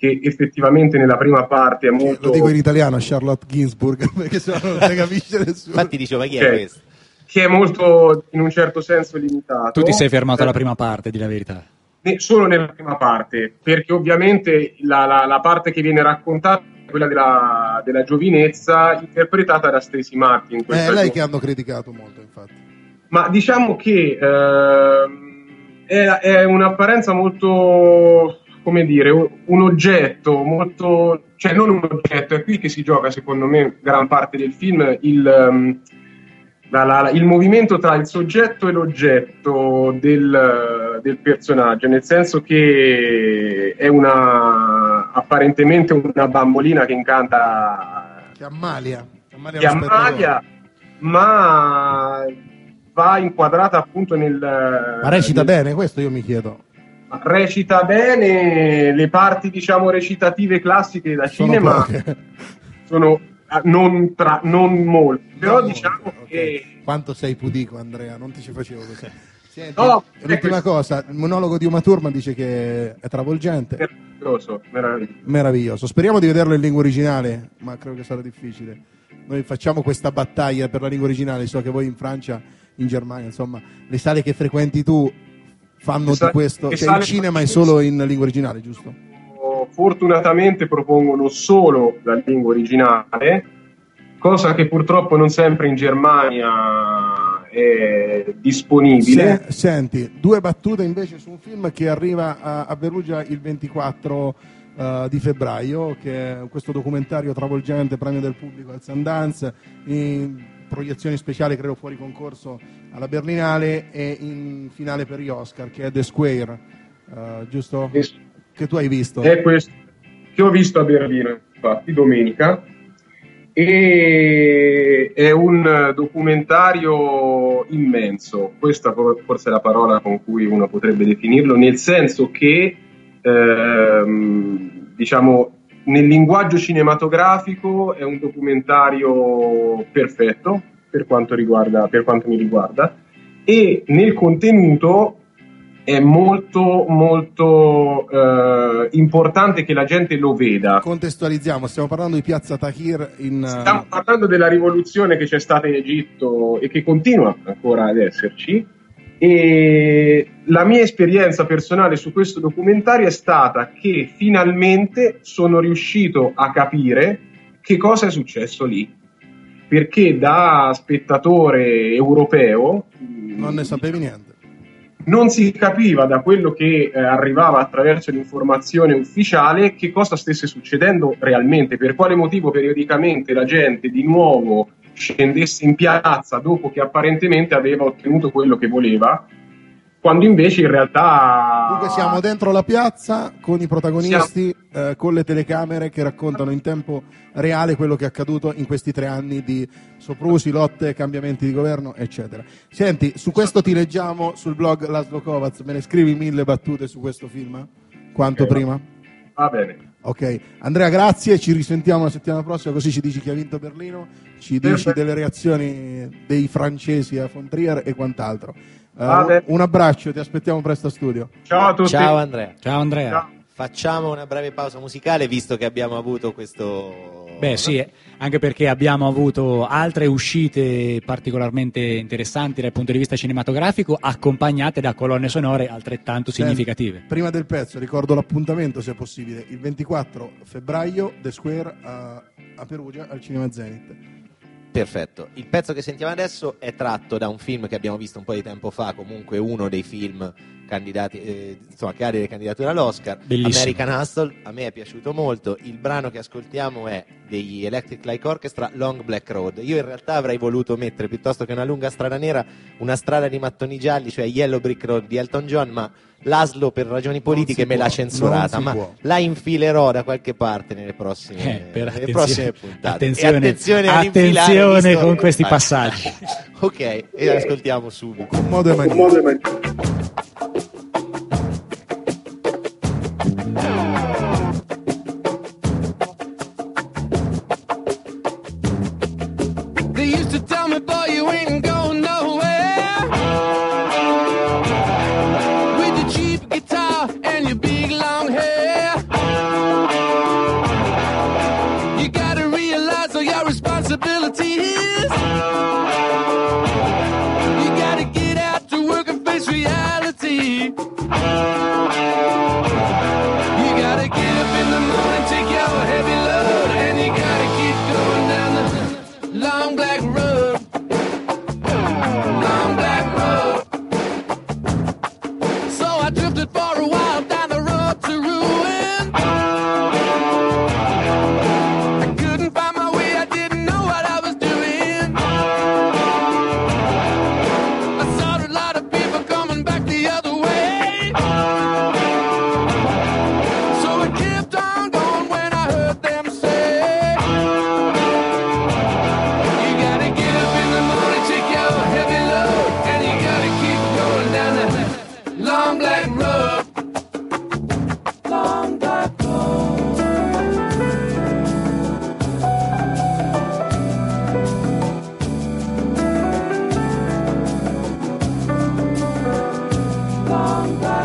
che effettivamente nella prima parte è molto... Lo dico in italiano, Charlotte Gainsbourg, perché se no non ne capisce nessuno. Infatti dicevo, ma chi è Okay. questo? Che è molto, in un certo senso, limitato. Tu ti sei fermato Eh, alla prima parte, di la verità. ne- Solo nella prima parte, perché ovviamente la, la- la parte che viene raccontata è quella della, della giovinezza, interpretata da Stacey Martin. È questa lei gio- che hanno criticato molto, infatti. Ma diciamo che ehm, è, è un'apparenza molto, come dire, un oggetto molto, cioè non un oggetto, è qui che si gioca secondo me gran parte del film, il, ehm, la- la- il movimento tra il soggetto e l'oggetto del, del personaggio, nel senso che è una apparentemente una bambolina che incanta, Che ammalia. Che ammalia che lo spettatore. ammalia, ma va inquadrata appunto nel... Ma recita nel- bene, questo io mi chiedo. recita bene, le parti diciamo recitative classiche da Sono cinema poche. sono ah, non, tra, non molte, però Non diciamo molte, ok. che Quanto sei pudico, Andrea, non ti ci facevo così. Senti, No, l'ultima eh, cosa, il monologo di Uma Thurman dice che è travolgente, meraviglioso, meraviglioso. meraviglioso. Speriamo di vederlo in lingua originale, ma credo che sarà difficile. Noi facciamo questa battaglia per la lingua originale, so che voi in Francia, in Germania, insomma, le sale che frequenti tu fanno Le di sale- questo, le cioè il sale- cinema è solo in lingua originale, giusto? Fortunatamente propongono solo la lingua originale, cosa che purtroppo non sempre in Germania è disponibile. Se- senti, due battute invece su un film che arriva a, a Perugia il ventiquattro eh, di febbraio, che è questo documentario travolgente, premio del pubblico al Sundance, in proiezioni speciali credo fuori concorso alla Berlinale e in finale per gli Oscar, che è The Square, eh, giusto? Es- Che tu hai visto. È questo che ho visto a Berlino, infatti, domenica, e è un documentario immenso, questa for- forse è la parola con cui uno potrebbe definirlo, nel senso che ehm, diciamo nel linguaggio cinematografico è un documentario perfetto per quanto riguarda, per quanto mi riguarda, e nel contenuto è molto molto eh, importante che la gente lo veda. Contestualizziamo, stiamo parlando di Piazza Tahrir in... Stiamo parlando della rivoluzione che c'è stata in Egitto e che continua ancora ad esserci, e la mia esperienza personale su questo documentario è stata che finalmente sono riuscito a capire che cosa è successo lì, perché da spettatore europeo non ne sapevi niente. non si capiva da quello che eh, arrivava attraverso l'informazione ufficiale che cosa stesse succedendo realmente, per quale motivo periodicamente la gente di nuovo scendesse in piazza dopo che apparentemente aveva ottenuto quello che voleva, quando invece in realtà... Dunque siamo dentro la piazza con i protagonisti, eh, con le telecamere che raccontano in tempo reale quello che è accaduto in questi tre anni di soprusi, lotte, cambiamenti di governo, eccetera. Senti, su questo ti leggiamo sul blog Laszlo Kovacs, me ne scrivi mille battute su questo film? Quanto Ok, prima? Va bene. Ok, Andrea, grazie, ci risentiamo la settimana prossima, così ci dici chi ha vinto Berlino, ci dici Perfetto. delle reazioni dei francesi a von Trier e quant'altro. Eh, Va un, bene. un abbraccio, ti aspettiamo presto a studio. Ciao a tutti. Ciao Andrea. Ciao Andrea. Ciao. Facciamo una breve pausa musicale visto che abbiamo avuto questo... Beh sì, eh, anche perché abbiamo avuto altre uscite particolarmente interessanti dal punto di vista cinematografico, accompagnate da colonne sonore altrettanto Senti, significative. Prima del pezzo ricordo l'appuntamento, se possibile, il ventiquattro febbraio, The Square a, a Perugia al Cinema Zenith. Perfetto. Il pezzo che sentiamo adesso è tratto da un film che abbiamo visto un po' di tempo fa, comunque uno dei film candidati, eh, insomma, che ha delle candidature all'Oscar. Bellissimo. American Hustle, a me è piaciuto molto. Il brano che ascoltiamo è degli Electric Light Orchestra, Long Black Road. Io in realtà avrei voluto mettere, piuttosto che una lunga strada nera, una strada di mattoni gialli, cioè Yellow Brick Road di Elton John, ma Laszlo per ragioni politiche si me l'ha può, censurata, non si ma può. la infilerò da qualche parte nelle prossime, Eh, per nelle attenzione- prossime puntate. attenzione- E attenzione, ad attenzione infilare, visto- con questi Ah, passaggi. ok, e ascoltiamo subito. Con modo e maniera. They used to tell me, boy, you ain't going nowhere. With your cheap guitar and your big long hair. is. You gotta get out to work and face reality. You gotta get up in the morning, take your heavy load, and you gotta keep going down the long black road. Long black road. So I drifted for a while down the road to ruin. I couldn't find my way, I didn't know what I was doing. I saw a lot of people coming back the other way. So I kept on going when I heard them say, you gotta get up in the morning, take your heavy load, and you gotta keep going down that long black road. Long black road. Long black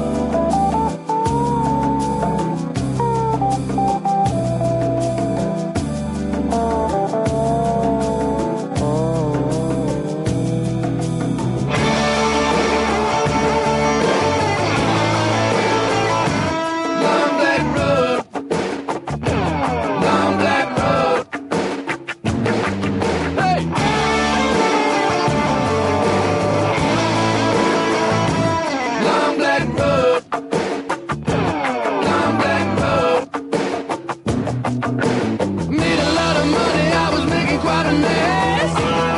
Long black road. Long black road. Hey! Long black road. Long black road. Made a lot of money, I was making quite a mess.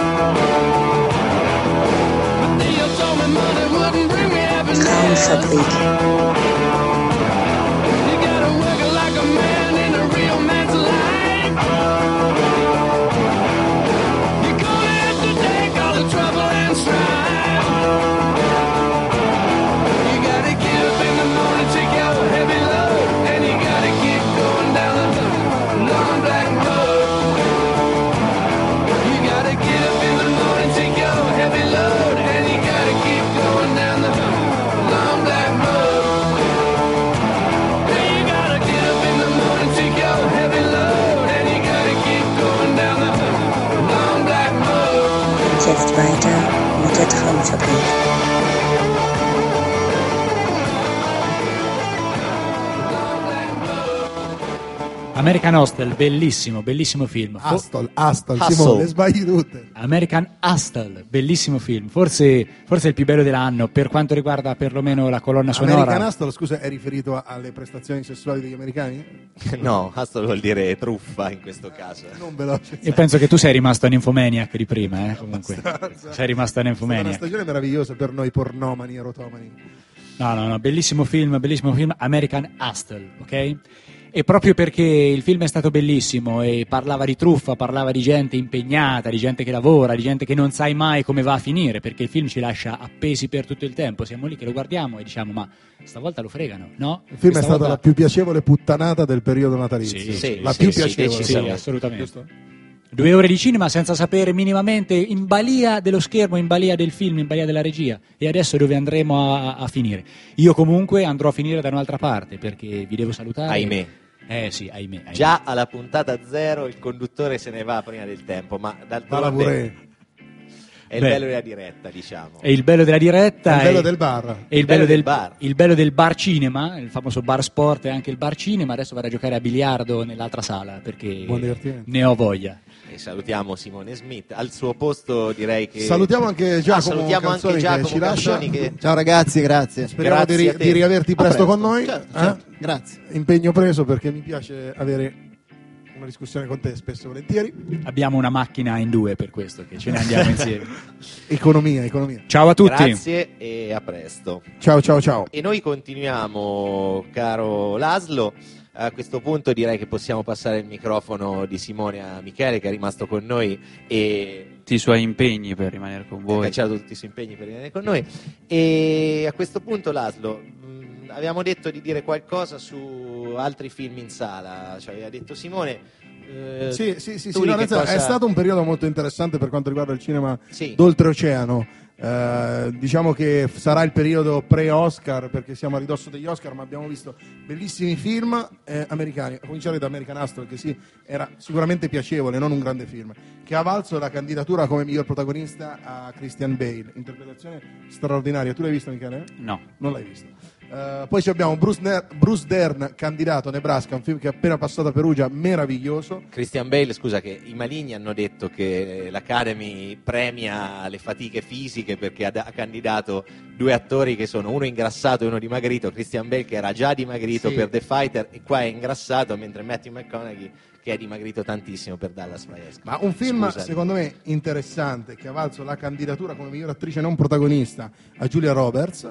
But Theo told me money wouldn't bring me happiness. Traumfabrik. You gotta work it like a man in a real man's life. You're gonna have to take all the trouble and strife. You gotta get up in the morning, take your heavy load, and you gotta keep going down the long black road. You gotta get up in the morning, take your heavy load, and you gotta keep going down the long black road. You gotta get up in the morning, take your heavy load, and you gotta keep going down the long black road. Und jetzt weiter mit der Traumfabrik. American Hostel, bellissimo, bellissimo film. Fo- Astal, Astal, Hustle. Simone, le sbagli tutte. American Hustle, bellissimo film, forse, forse è il più bello dell'anno per quanto riguarda perlomeno la colonna sonora. American Hustle, scusa, è riferito alle prestazioni sessuali degli americani? No, hustle vuol dire truffa in questo caso. Non veloce. Io penso che tu sei rimasto un infomaniac di prima, eh, comunque. Abbastanza. Sei rimasto un È stata una infomaniac. stagione meravigliosa per noi pornomani e rotomani. No, no, no, bellissimo film, bellissimo film, American Hustle, ok? E proprio perché il film è stato bellissimo e parlava di truffa, parlava di gente impegnata, di gente che lavora, di gente che non sai mai come va a finire, perché il film ci lascia appesi per tutto il tempo. Siamo lì che lo guardiamo e diciamo, ma stavolta lo fregano, no? Il film Questa è stata volta- la più piacevole puttanata del periodo natalizio. Sì, sì, la sì, più sì, piacevole. sì, sì, assolutamente. Giusto? Due ore di cinema senza sapere minimamente, in balia dello schermo, in balia del film, in balia della regia. E adesso dove andremo a, a finire? Io comunque andrò a finire da un'altra parte, perché vi devo salutare. Ahimè. Eh sì, ahimè. ahimè. Già alla puntata zero il conduttore se ne va prima del tempo, ma Valla d'altronde pure. è il Beh. bello della diretta, diciamo. E il bello della diretta È il bello è- del bar. è il bello del bar. il bello del bar cinema, il famoso bar sport e anche il bar cinema. Adesso vado a giocare a biliardo nell'altra sala perché Buon divertimento. ne ho voglia. E salutiamo Simone Smith. Al suo posto direi che... Salutiamo anche Giacomo Ah, salutiamo Canzoni anche Giacomo che ci lascia. Canzoni che... Ciao ragazzi, grazie. Speriamo di, Grazie ri- a te. di riaverti A presto, presto. con noi. Certo, eh? certo. Grazie. Impegno preso perché mi piace avere una discussione con te spesso e volentieri. Abbiamo una macchina in due per questo che ce ne andiamo insieme. Economia, economia. Ciao a tutti. Grazie e a presto. Ciao, ciao, ciao. E noi continuiamo, caro Laszlo. A questo punto direi che possiamo passare il microfono di Simone a Michele, che è rimasto con noi e Tutti i suoi impegni per rimanere con ha voi. cacciato tutti i suoi impegni per rimanere con noi. E a questo punto, Laszlo, mh, avevamo detto di dire qualcosa su altri film in sala, cioè aveva detto Simone. eh, Sì, sì, sì, tu sì, di no, che nel senso, cosa- è stato un periodo molto interessante per quanto riguarda il cinema Sì. d'oltreoceano. Eh, diciamo che sarà il periodo pre-Oscar, perché siamo a ridosso degli Oscar, ma abbiamo visto bellissimi film eh, americani, a cominciare da American Hustle, che sì, era sicuramente piacevole, non un grande film, che ha valso la candidatura come miglior protagonista a Christian Bale, interpretazione straordinaria. Tu l'hai visto, Michele? No. Non l'hai visto. Uh, poi ci abbiamo Bruce, Ner- Bruce Dern, candidato, Nebraska, un film che è appena passato a Perugia, meraviglioso. Christian Bale, scusa, che i maligni hanno detto che l'Academy premia le fatiche fisiche perché ha, ha candidato due attori che sono uno ingrassato e uno dimagrito. Christian Bale, che era già dimagrito Sì. per The Fighter, e qua è ingrassato, mentre Matthew McConaughey, che è dimagrito tantissimo per Dallas Buyers Club. Ma un film Scusami. secondo me interessante, che ha valso la candidatura come miglior attrice non protagonista a Julia Roberts.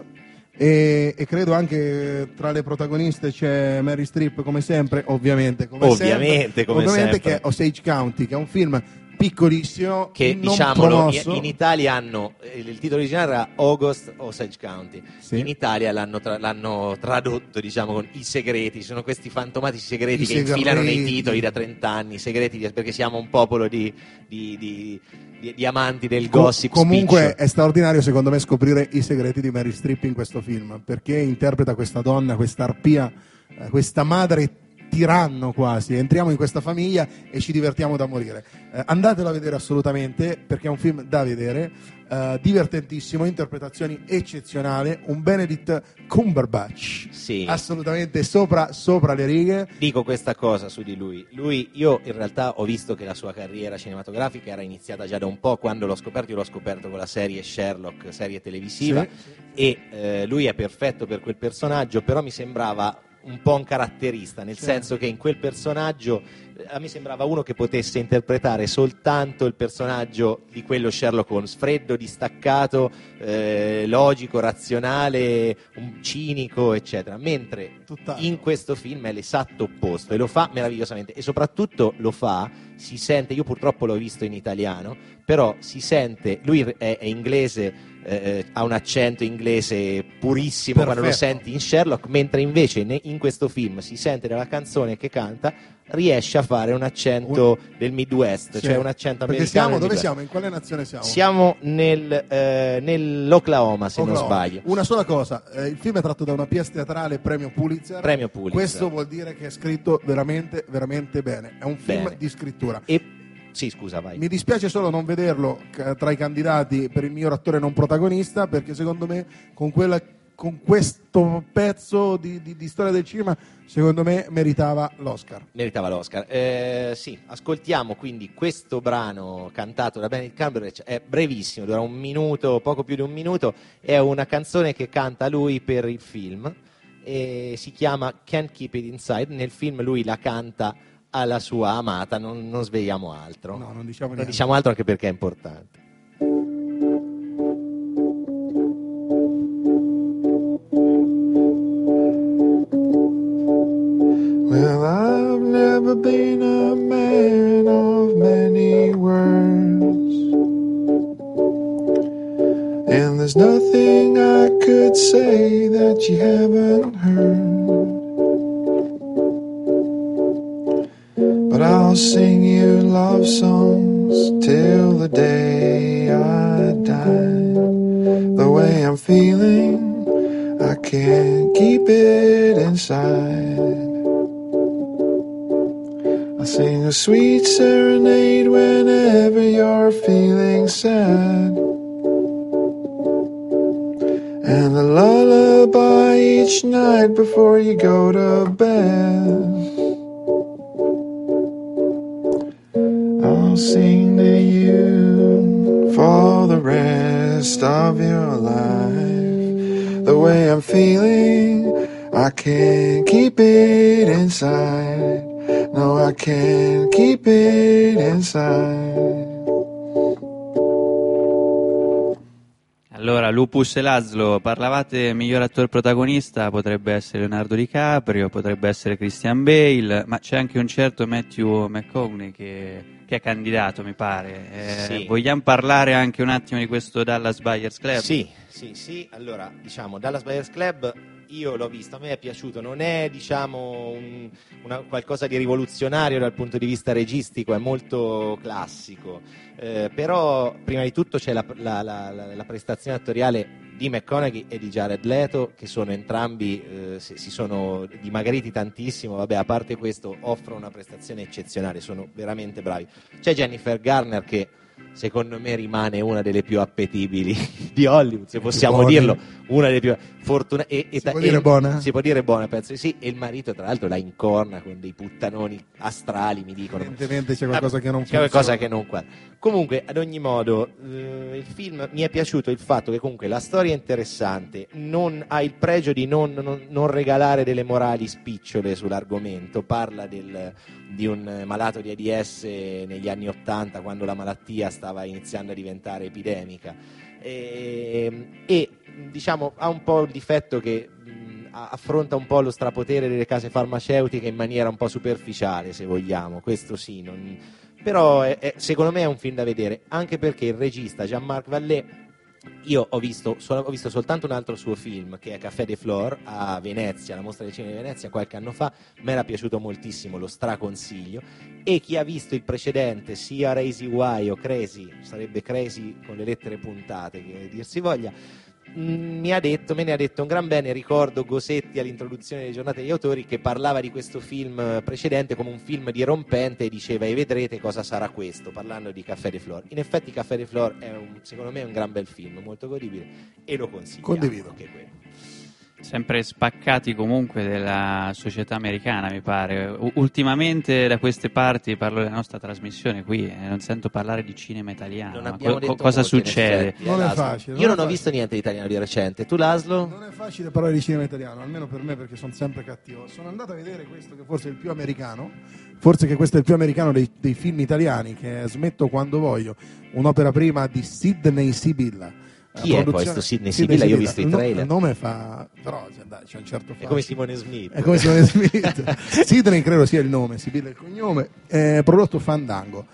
E, e credo anche tra le protagoniste c'è Mary Streep, come sempre, ovviamente, come Ovviamente, sempre, come ovviamente sempre. che è Osage County, che è un film piccolissimo, Che non diciamolo, promosso. in Italia hanno eh, il titolo originale era August Osage County, Sì. in Italia l'hanno, tra- l'hanno tradotto, diciamo, con i segreti. Sono questi fantomatici segreti I che infilano nei segreti. titoli da trent'anni, segreti di- perché siamo un popolo di, di, di, di- di amanti del Co- gossip comunque spiccio. è straordinario secondo me scoprire i segreti di Mary Streep in questo film, perché interpreta questa donna, questa arpia, eh, questa madre tiranno quasi. Entriamo in questa famiglia e ci divertiamo da morire. Eh, andatelo a vedere assolutamente, perché è un film da vedere, eh, divertentissimo, interpretazioni eccezionali, un Benedict Cumberbatch Sì. assolutamente sopra, sopra le righe. Dico questa cosa su di lui. Lui, io in realtà ho visto che la sua carriera cinematografica era iniziata già da un po'. Quando l'ho scoperto, io l'ho scoperto con la serie Sherlock, serie televisiva, Sì. e eh, lui è perfetto per quel personaggio, però mi sembrava un po' un caratterista, nel Sì. senso che in quel personaggio eh, a me sembrava uno che potesse interpretare soltanto il personaggio di quello Sherlock Holmes, freddo, distaccato, eh, logico, razionale, un cinico, eccetera, mentre Tutt'altro. in questo film è l'esatto opposto e lo fa meravigliosamente, e soprattutto lo fa, si sente, io purtroppo l'ho visto in italiano, però si sente, lui è, è inglese, eh, ha un accento inglese purissimo quando lo Perfetto. senti in Sherlock, mentre invece ne- in questo film si sente dalla canzone che canta, riesce a fare un accento del Midwest, Sì. cioè un accento Perché americano. siamo, del dove Midwest. siamo? In quale nazione siamo? Siamo nel, eh, nell'Oklahoma, se non Oklahoma. sbaglio. Una sola cosa, eh, il film è tratto da una pièce teatrale premio Pulitzer. Premio Pulitzer. Questo vuol dire che è scritto veramente, veramente bene. È un film Bene. di scrittura. E sì, scusa, vai. Mi dispiace solo non vederlo ca- tra i candidati per il miglior attore non protagonista, perché secondo me con, quella, con questo pezzo di, di- di storia del cinema, secondo me meritava l'Oscar. Meritava l'Oscar. Eh, sì, ascoltiamo quindi questo brano cantato da Benedict Cumberbatch, è brevissimo, dura un minuto, poco più di un minuto, è una canzone che canta lui per il film e si chiama Can't Keep It Inside. Nel film lui la canta alla sua amata, non, non svegliamo altro. No, non diciamo Non niente. diciamo altro anche perché è importante. Well, I've never been a man of many words, and there's nothing I could say that you haven't heard. But I'll sing you love songs till the day I die. The way I'm feeling, I can't keep it inside. I sing a sweet serenade whenever you're feeling sad, and a lullaby each night before you go to bed. I'll sing to you for the rest of your life. The way I'm feeling, I can't keep it inside. No, I can't keep it inside. Allora, Lupus e Laszlo, parlavate miglior attore protagonista, potrebbe essere Leonardo DiCaprio, potrebbe essere Christian Bale, ma c'è anche un certo Matthew McConaughey che, che è candidato, mi pare. Eh, Sì. Vogliamo parlare anche un attimo di questo Dallas Buyers Club? Sì, sì, sì. Allora, diciamo, Dallas Buyers Club io l'ho visto, a me è piaciuto, non è diciamo un, una, qualcosa di rivoluzionario dal punto di vista registico, è molto classico, eh, però prima di tutto c'è la, la, la, la, la prestazione attoriale di McConaughey e di Jared Leto, che sono entrambi, eh, si, si sono dimagriti tantissimo, vabbè, a parte questo offrono una prestazione eccezionale, sono veramente bravi. C'è Jennifer Garner che secondo me rimane una delle più appetibili di Hollywood, se possiamo Buoni. dirlo, una delle più fortunate. E, e, Si può e- dire buona? Si può dire buona, penso di sì. E il marito, tra l'altro, la incorna con dei puttanoni astrali, mi dicono. Evidentemente c'è qualcosa che non C'è qualcosa funziona. che non quadra. Comunque, ad ogni modo, eh, il film mi è piaciuto il fatto che comunque la storia è interessante, non ha il pregio di non, non- non regalare delle morali spicciole sull'argomento, parla del- di un malato di AIDS negli anni Ottanta, quando la malattia stava iniziando a diventare epidemica, e, e diciamo ha un po' il difetto che mh, affronta un po' lo strapotere delle case farmaceutiche in maniera un po' superficiale, se vogliamo, questo sì, non... però è- è- secondo me è un film da vedere, anche perché il regista Jean-Marc Vallée, io ho visto, so- ho visto soltanto un altro suo film che è Café de Flore a Venezia, alla Mostra del Cinema di Venezia qualche anno fa, me era piaciuto moltissimo, lo straconsiglio, e chi ha visto il precedente, sia Crazy Why o Crazy, sarebbe Crazy con le lettere puntate, che dir si voglia, mh, mi ha detto, me ne ha detto un gran bene. Ricordo Gosetti all'introduzione delle giornate degli autori che parlava di questo film precedente come un film dirompente e diceva e vedrete cosa sarà questo, parlando di Café de Flore. In effetti Café de Flore è un, secondo me è un gran bel film, molto godibile, e lo consiglio. Condivido. Anche quello. Sempre spaccati comunque della società americana, mi pare. U- ultimamente da queste parti, parlo della nostra trasmissione qui, e non sento parlare di cinema italiano. Non Ma abbiamo co- detto cosa molto, in succede? effetti, eh, Non è Laszlo. facile, Io non non è ho facile. visto niente di italiano di recente. Tu, Laszlo? Non è facile parlare di cinema italiano, almeno per me, perché sono sempre cattivo. Sono andato a vedere questo che forse è il più americano, forse che questo è il più americano dei, dei film italiani, che è Smetto quando voglio, un'opera prima di Sidney Sibilla. Chi La è produzione- questo Sidney Sibilla? Io ho visto i Il no- trailer. Il nome fa... però cioè, dai, c'è un certo È fascino. come Simone Smith. È come Simone Smith. Sidney credo sia il nome, Sibilla è il cognome. È prodotto Fandango.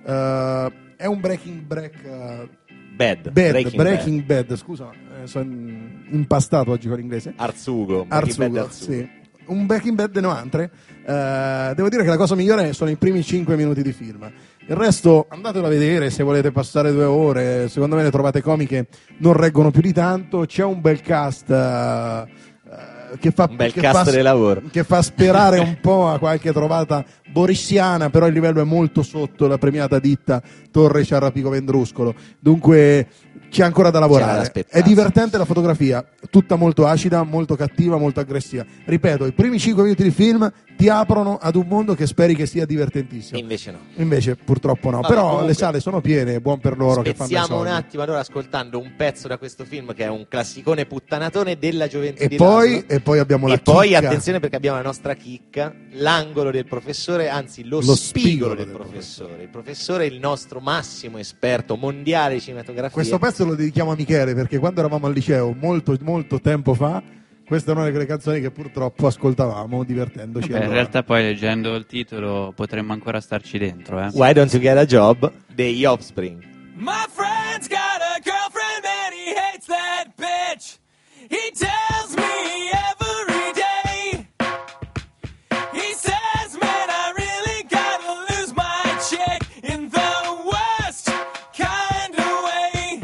Eh, è un Breaking Break... eh, Bad. Bad, Breaking Breaking, Bad. scusa, eh, sono in- impastato oggi con l'inglese. Arzugo. Breaking Bad Arzugo, Arzugo. sì. Un Breaking Bad no altre. Eh, devo dire che la cosa migliore sono i primi cinque minuti di film. Il resto andatelo a vedere se volete passare due ore. Secondo me le trovate comiche non reggono più di tanto. C'è un bel cast eh, eh, che fa Un bel che cast fa, di lavoro. che fa sperare un po' a qualche trovata borissiana, però il livello è molto sotto la premiata ditta Torre Ciarrapico Vendruscolo. Dunque c'è ancora da C'è da lavorare. aspettarsi. È divertente la fotografia, tutta molto acida, molto cattiva, molto aggressiva. Ripeto, i primi cinque minuti di film ti aprono ad un mondo che speri che sia divertentissimo. E invece no. Invece purtroppo no. Vabbè, Però comunque, le sale sono piene, buon per loro che fanno i Spezziamo un soldi. attimo allora ascoltando un pezzo da questo film che è un classicone puttanatone della gioventù E di poi, Laszlo. e poi abbiamo la E poi chicca. attenzione perché abbiamo la nostra chicca, l'angolo del professore, anzi lo, Lo spigolo, spigolo del, del professore. Il professore è il nostro massimo esperto mondiale di cinematografia. Questo pezzo lo dedichiamo a Michele perché quando eravamo al liceo, molto, molto tempo fa, queste erano le canzoni che purtroppo ascoltavamo divertendoci. Beh, in allora. realtà poi leggendo il titolo potremmo ancora starci dentro. Eh. Why Don't You Get a Job degli Offspring. My friend's got a girlfriend and he hates that bitch. He tells me every day. He says, man, I really gotta lose my chick in the worst kind of way.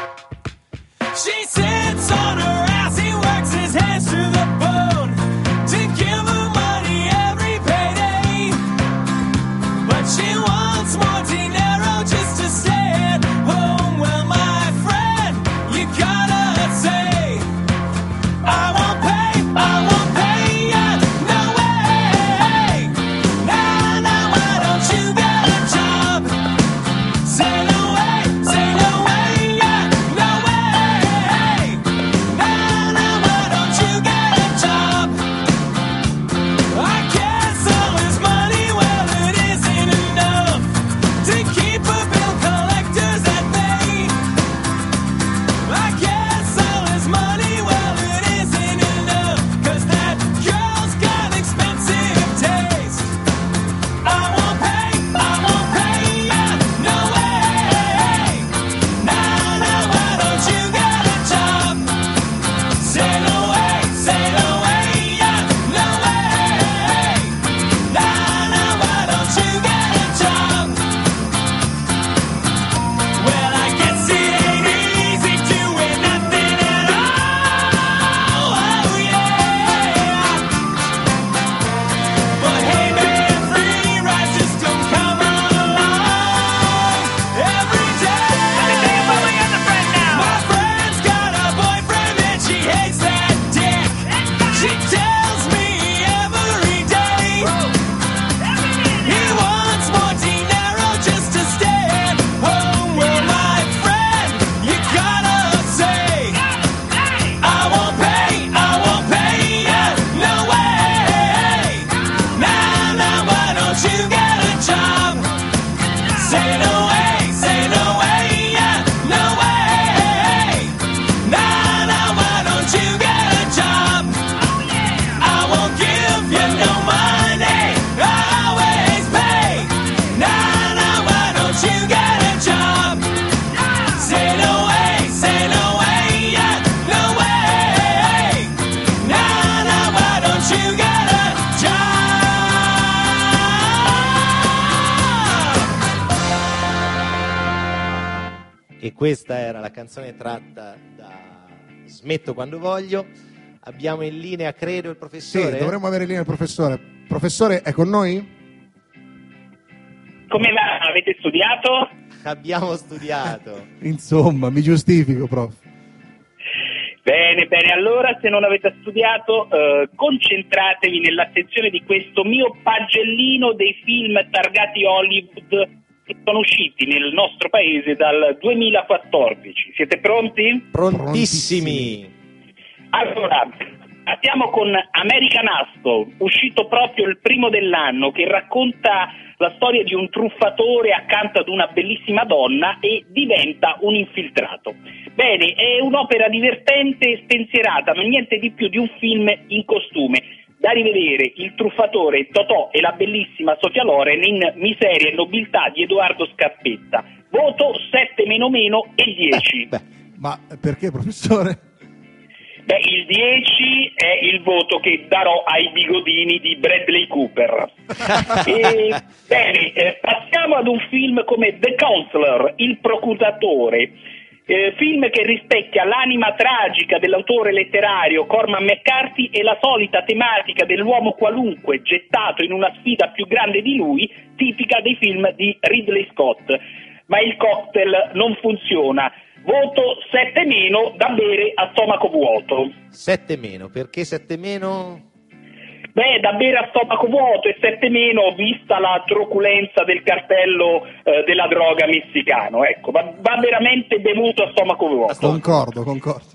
She sits on her ass, he works his hands to the bone to give her money every payday. But she wants more dinero just to stay at home. e questa era la canzone tratta da Smetto quando voglio. Abbiamo in linea, credo, il professore. Sì, dovremmo avere in linea il professore. Professore, è con noi? Come va? Avete studiato? Abbiamo studiato. Insomma, mi giustifico, prof. Bene, bene, allora se non avete studiato eh, concentratevi nell'attenzione di questo mio pagellino dei film targati Hollywood che sono usciti nel nostro paese dal duemilaquattordici. Siete pronti? Prontissimi! Allora, partiamo con American Hustle, uscito proprio il primo dell'anno, che racconta la storia di un truffatore accanto ad una bellissima donna e diventa un infiltrato. Bene, è un'opera divertente e spensierata, non niente di più di un film in costume. Da rivedere Il truffatore, Totò e la bellissima Sofia Loren in Miseria e nobiltà di Edoardo Scarpetta. Voto sette meno meno e dieci. Beh, ma perché, professore? Beh, il dieci è il voto che darò ai bigodini di Bradley Cooper. E, bene, eh, passiamo ad un film come The Counselor, Il procuratore, eh, film che rispecchia l'anima tragica dell'autore letterario Cormac McCarthy e la solita tematica dell'uomo qualunque gettato in una sfida più grande di lui, tipica dei film di Ridley Scott. Ma il cocktail non funziona. Voto sette meno da bere a stomaco vuoto. sette meno, perché sette meno? Beh, da bere a stomaco vuoto e sette meno vista la truculenza del cartello eh, della droga messicano. Ecco, va, va veramente bevuto a stomaco vuoto. Concordo, concordo.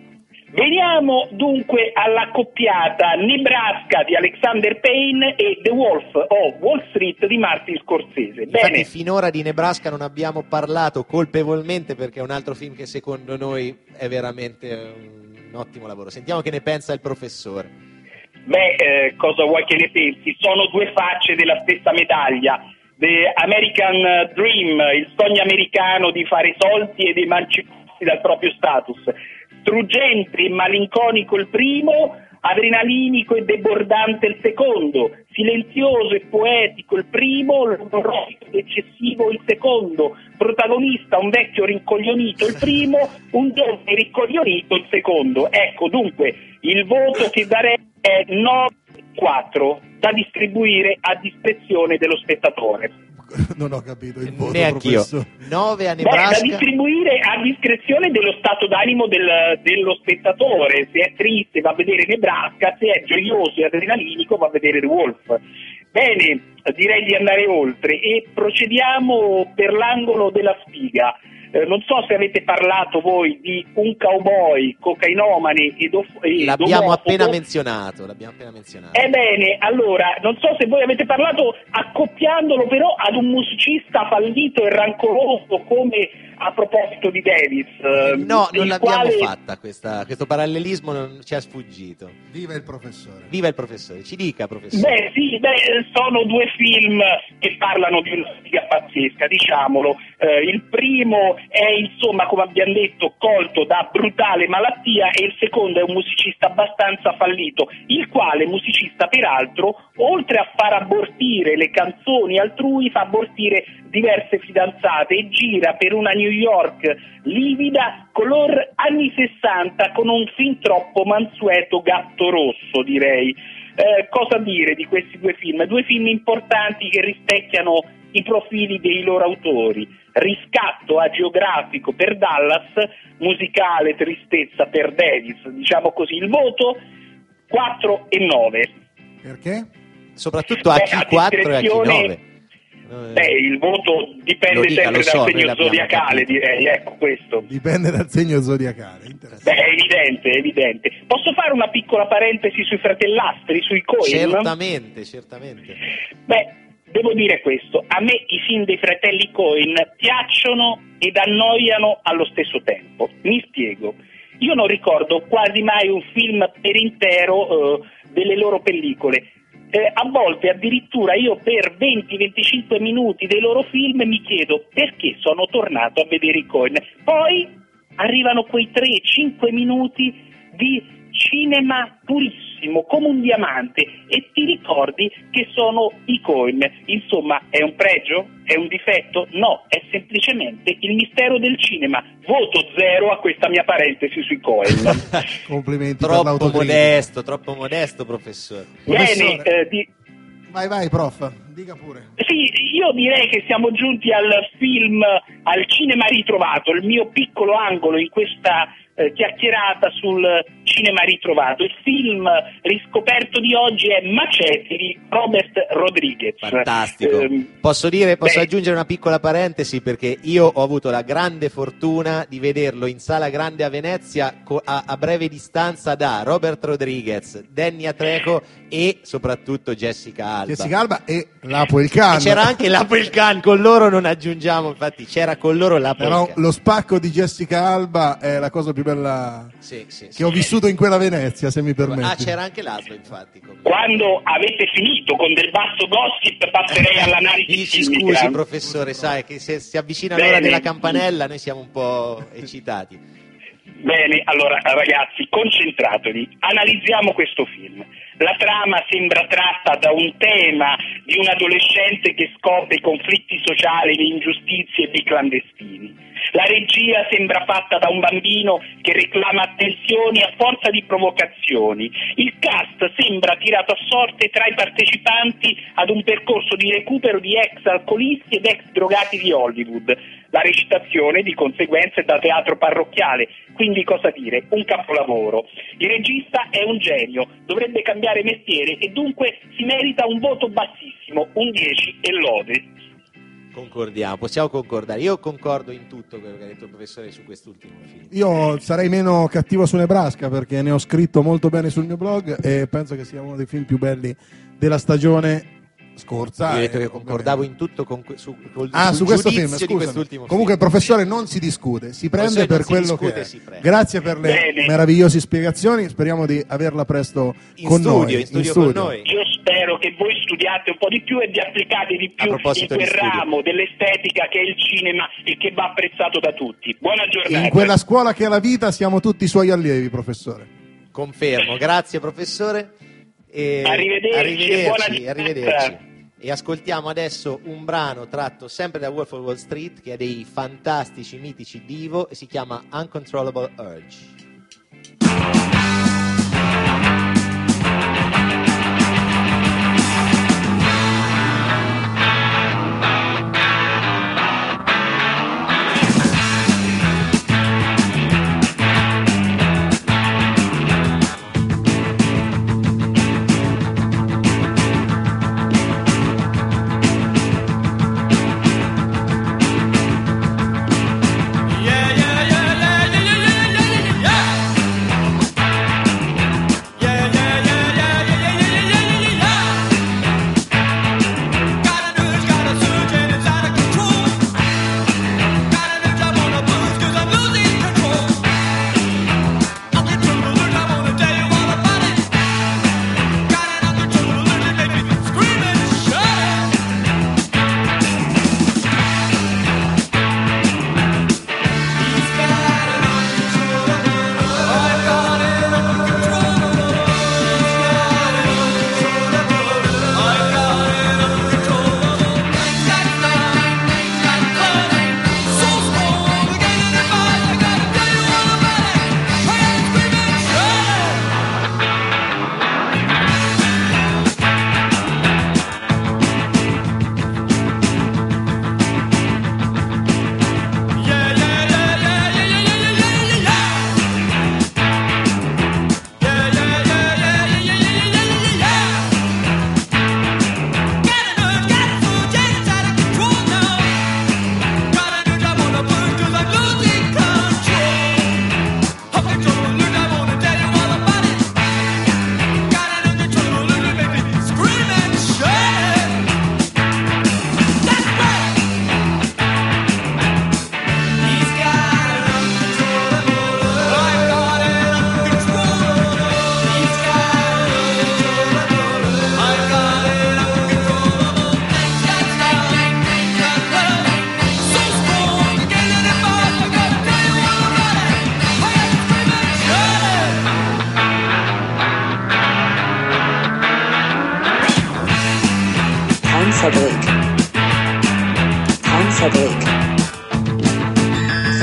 Veniamo dunque all'accoppiata Nebraska di Alexander Payne e The Wolf o Wall Street di Martin Scorsese. Infatti Bene. finora di Nebraska non abbiamo parlato colpevolmente perché è un altro film che secondo noi è veramente un ottimo lavoro. Sentiamo che ne pensa il professore. Beh, eh, cosa vuoi che ne pensi? Sono due facce della stessa medaglia. The American Dream, il sogno americano di fare soldi ed emanciparsi dal proprio status. Struggente e malinconico il primo, adrenalinico e debordante il secondo, silenzioso e poetico il primo, logorroico ed eccessivo il secondo, protagonista un vecchio rincoglionito il primo, un giovane rincoglionito il secondo. Ecco, dunque, il voto che darei è nove quattro, da distribuire a discrezione dello spettatore. Non ho capito il voto, Neanch'io. professore. nove a Beh, Nebraska. da distribuire a discrezione dello stato d'animo del- dello spettatore. Se è triste va a vedere Nebraska, se è gioioso e adrenalinico va a vedere The Wolf. Bene, direi di andare oltre e procediamo per l'angolo della sfiga. Eh, non so se avete parlato voi di un cowboy cocainomane ed of- e L'abbiamo omofobo. appena menzionato, l'abbiamo appena menzionato. Ebbene, allora, non so se voi avete parlato accoppiandolo però ad un musicista fallito e rancoroso come a proposito di Davis. eh, No, non il l'abbiamo quale- fatta questa, questo parallelismo non ci è sfuggito. Viva il professore. Viva il professore, ci dica professore. Beh, sì, beh, sono due film che parlano di una sfiga pazzesca, diciamolo. Eh, il primo è, insomma, come abbiamo detto, colto da brutale malattia e il secondo è un musicista abbastanza fallito, il quale musicista, peraltro, oltre a far abortire le canzoni altrui, fa abortire diverse fidanzate e gira per una New York livida, color anni sessanta, con un fin troppo mansueto gatto rosso, direi. Eh, cosa dire di questi due film? Due film importanti che rispecchiano i profili dei loro autori. Riscatto agiografico per Dallas, musicale tristezza per Davis, diciamo così. Il voto quattro e nove. Perché? Soprattutto a Beh, chi a quattro e a chi discrezione- nove. Beh, il voto dipende Lo dica, sempre lo so, dal noi segno l'abbiamo zodiacale, capito. direi, ecco questo. Dipende dal segno zodiacale. Beh, è evidente, è evidente. Posso fare una piccola parentesi sui fratellastri, sui Coen? Certamente, certamente. Beh, devo dire questo, a me i film dei fratelli Coen piacciono ed annoiano allo stesso tempo. Mi spiego. Io non ricordo quasi mai un film per intero eh, delle loro pellicole. Eh, a volte addirittura io per venti venticinque minuti dei loro film mi chiedo perché sono tornato a vedere i Coen. Poi arrivano quei tre cinque minuti di cinema purissimo. bellissimo come un diamante e ti ricordi che sono i Coen. Insomma, è un pregio? È un difetto? No, è semplicemente il mistero del cinema. Voto zero a questa mia parentesi sui Coen. Complimenti per Troppo l'autocritica. modesto, troppo modesto, professore. Bene, eh, di- Vai, vai, prof, dica pure. Sì, io direi che siamo giunti al film, al cinema ritrovato, il mio piccolo angolo in questa eh, chiacchierata sul cinema ritrovato. Il film riscoperto di oggi è Machete di Robert Rodriguez. Fantastico. Ehm, Posso dire, posso beh, aggiungere una piccola parentesi, perché io ho avuto la grande fortuna di vederlo in Sala Grande a Venezia co- a, a breve distanza da Robert Rodriguez, Danny Trejo e soprattutto Jessica Alba. Jessica Alba e Lapo il Can. E c'era anche Lapo il Can, con loro non aggiungiamo, infatti c'era con loro Lapo il Però Can. lo spacco di Jessica Alba è la cosa più bella Sì, sì, che sì. ho vissuto in quella Venezia, se mi permetti. Ah, c'era anche l'altro, infatti. con- quando avete finito con del basso gossip passerei all'analisi Mi ci filmica. scusi, professore, sai che se si avvicina Bene. l'ora della campanella noi siamo un po' eccitati. Bene, allora ragazzi, concentratevi, analizziamo questo film. La trama sembra tratta da un tema di un adolescente che scopre i conflitti sociali, le ingiustizie dei clandestini. La regia sembra fatta da un bambino che reclama attenzioni a forza di provocazioni. Il cast sembra tirato a sorte tra i partecipanti ad un percorso di recupero di ex alcolisti ed ex drogati di Hollywood. La recitazione di conseguenza è da teatro parrocchiale, quindi cosa dire? Un capolavoro. Il regista è un genio, dovrebbe cambiare mestiere e dunque si merita un voto bassissimo, un dieci e lode. Concordiamo, possiamo concordare. Io concordo in tutto quello che ha detto il professore su quest'ultimo film. Io sarei meno cattivo su Nebraska perché ne ho scritto molto bene sul mio blog e penso che sia uno dei film più belli della stagione scorsa. Io ho detto e che concordavo in tutto con que- su, col, Ah, sul su questo film, giudizio di scusa. quest'ultimo Comunque film. il professore non si discute, si prende Professore, per non si quello discute, che è. si prende. Grazie per le Bene. meravigliose spiegazioni, speriamo di averla presto In con studio, noi. in studio con noi. Io spero che voi studiate un po' di più e vi applicate di A più in proposito quel di studio. ramo dell'estetica che è il cinema e che va apprezzato da tutti. Buona giornata. In quella scuola che è la vita siamo tutti suoi allievi, professore. Confermo, grazie professore. E Arrivederci e buona arrivederci, giornata. arrivederci. E ascoltiamo adesso un brano tratto sempre da Wolf of Wall Street, che è dei fantastici, mitici Divo, e si chiama Uncontrollable Urge. Yeah, yeah, yeah, yeah, yeah, yeah, yeah, yeah, yeah.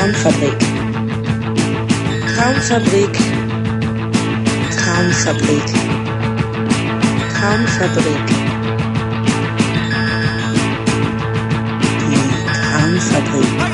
Traumfabrik. Traumfabrik. Traumfabrik. Traumfabrik. Die Traumfabrik.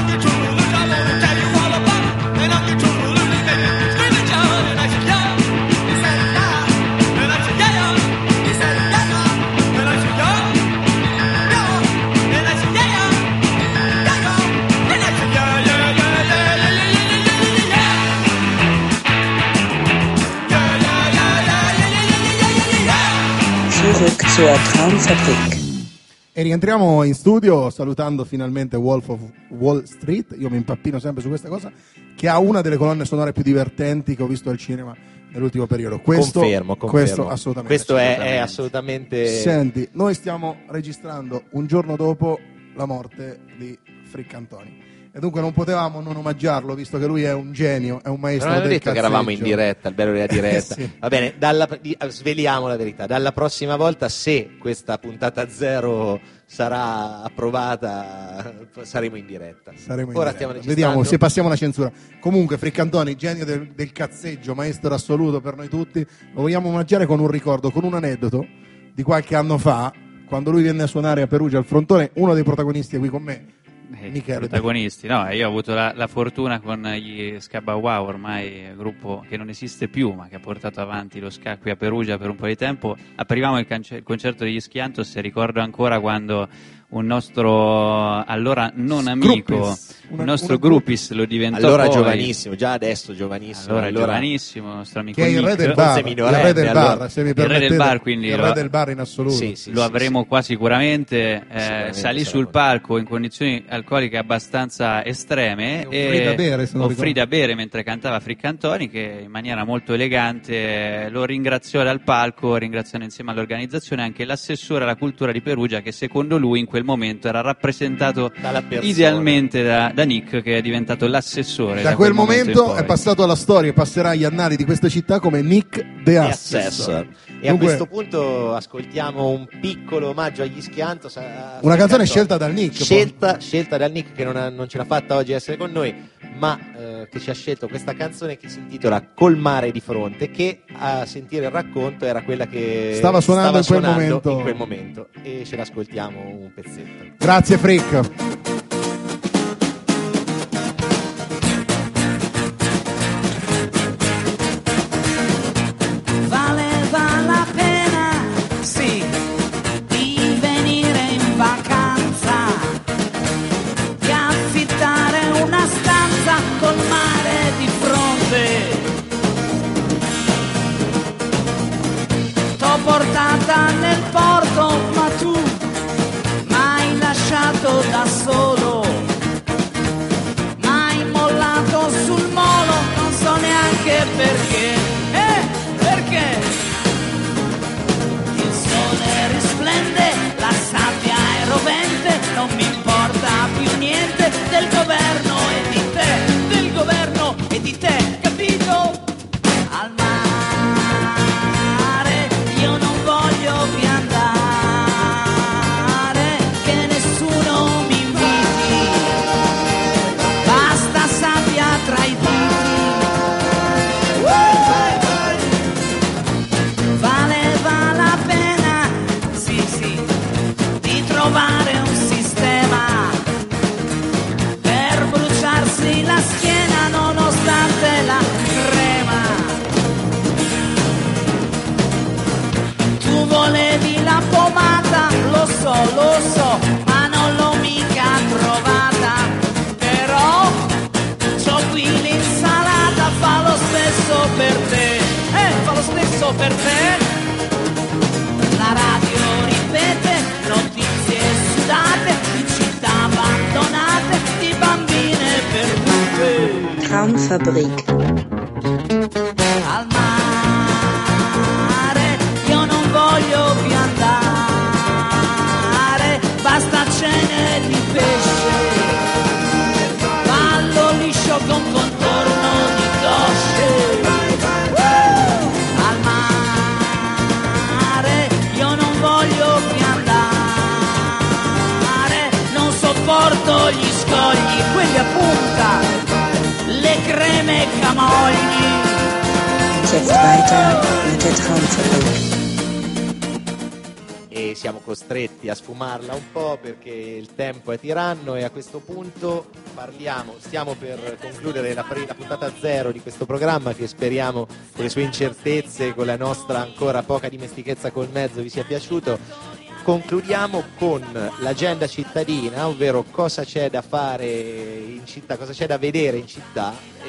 Zurück zur Traumfabrik. E rientriamo in studio salutando finalmente Wolf of Wall Street. Io mi impappino sempre su questa cosa, che ha una delle colonne sonore più divertenti che ho visto al cinema nell'ultimo periodo. Questo, confermo, confermo. Questo assolutamente. Questo è, è assolutamente... Senti, noi stiamo registrando un giorno dopo la morte di Frick Antoni. E dunque non potevamo non omaggiarlo, visto che lui è un genio, è un maestro non del detto cazzeggio. che eravamo in diretta, il bello della diretta. Sì. Va bene, dalla, di, sveliamo la verità. Dalla prossima volta, se questa puntata zero sarà approvata, saremo in diretta. Saremo in Ora diretta. stiamo registrando. Vediamo se passiamo la censura. Comunque, Frick Antoni, genio del, del cazzeggio, maestro assoluto per noi tutti, lo vogliamo omaggiare con un ricordo, con un aneddoto di qualche anno fa, quando lui venne a suonare a Perugia al Frontone. Uno dei protagonisti è qui con me, Eh, Michele. protagonisti, no, io ho avuto la, la fortuna con gli Scabba Wow, ormai gruppo che non esiste più ma che ha portato avanti lo ska qui a Perugia per un po' di tempo. Aprivamo il, cance- il concerto degli Schiantos e ricordo ancora quando un nostro allora non amico, Gruppis. Una- un nostro una- Gruppis lo diventò Allora poi, giovanissimo, già adesso giovanissimo. allora, allora giovanissimo, il nostro amico Che è il re Nick. del bar, forse il minorenne, re del bar, allora. se mi Il re del permettete, bar, quindi il lo- re del bar in assoluto. Sì, sì, lo sì, avremo sì. qua sicuramente, eh, Sicuramente salì sarà sul con- palco in condizioni alcoliche abbastanza estreme E offrì da bere, se non offrì ricordo. da bere mentre cantava Frick Antoni, che in maniera molto elegante lo ringraziò dal palco, ringraziando insieme all'organizzazione anche l'assessore alla cultura di Perugia, che secondo lui in quel momento era rappresentato Dalla persona. idealmente da, da Nick, che è diventato l'assessore. Da quel in momento poi. è passato alla storia e passerà agli annali di questa città come Nick the E Assessor. Assessor. E a Dunque, questo punto ascoltiamo un piccolo omaggio agli Schiantos. a- a- una canzone Frick scelta dal Nick. Scelta, scelta dal Nick, che non, ha- non ce l'ha fatta oggi a essere con noi, ma eh, che ci ha scelto questa canzone che si intitola Col mare di fronte, che a sentire il racconto era quella che Stava suonando stava in quel suonando momento. in quel momento. E ce l'ascoltiamo un pezzetto. Grazie Frick. Valeva la pena, sì, di venire in vacanza, di affittare una stanza col mare di fronte. T'ho portata nel porto, ma tu m'hai lasciato da solo, m'hai mollato sul molo, non so neanche perché. Eh, perché? Il sole risplende, la sabbia è rovente, non mi importa più niente del governo e di te, del governo e di te, capito? Al mare io non voglio più andare, che nessuno mi inviti, basta sabbia tra i diti. Valeva la pena, sì sì, di trovare un sistema per bruciarsi la schiena nonostante la crema. Tu volevi la pomata, lo so, lo so, ma non l'ho mica trovata. Però c'ho qui l'insalata, fa lo stesso per te. Eh, fa lo stesso per te. La radio ripete notizie sudate di città abbandonate, di bambine perdute. Traumfabrik. Al mare io non voglio più andare, basta cene di pesce, ballo liscio con contorno di cosce. Al mare io non voglio più andare, non sopporto gli scogli, quelli a punta. me camogli. Und jetzt weiter mit der Traumfabrik. E siamo costretti a sfumarla un po' perché il tempo è tiranno e a questo punto parliamo, stiamo per concludere la, pre- la puntata zero di questo programma che speriamo con le sue incertezze, con la nostra ancora poca dimestichezza col mezzo vi sia piaciuto. Concludiamo con l'agenda cittadina, ovvero cosa c'è da fare in città, cosa c'è da vedere in città,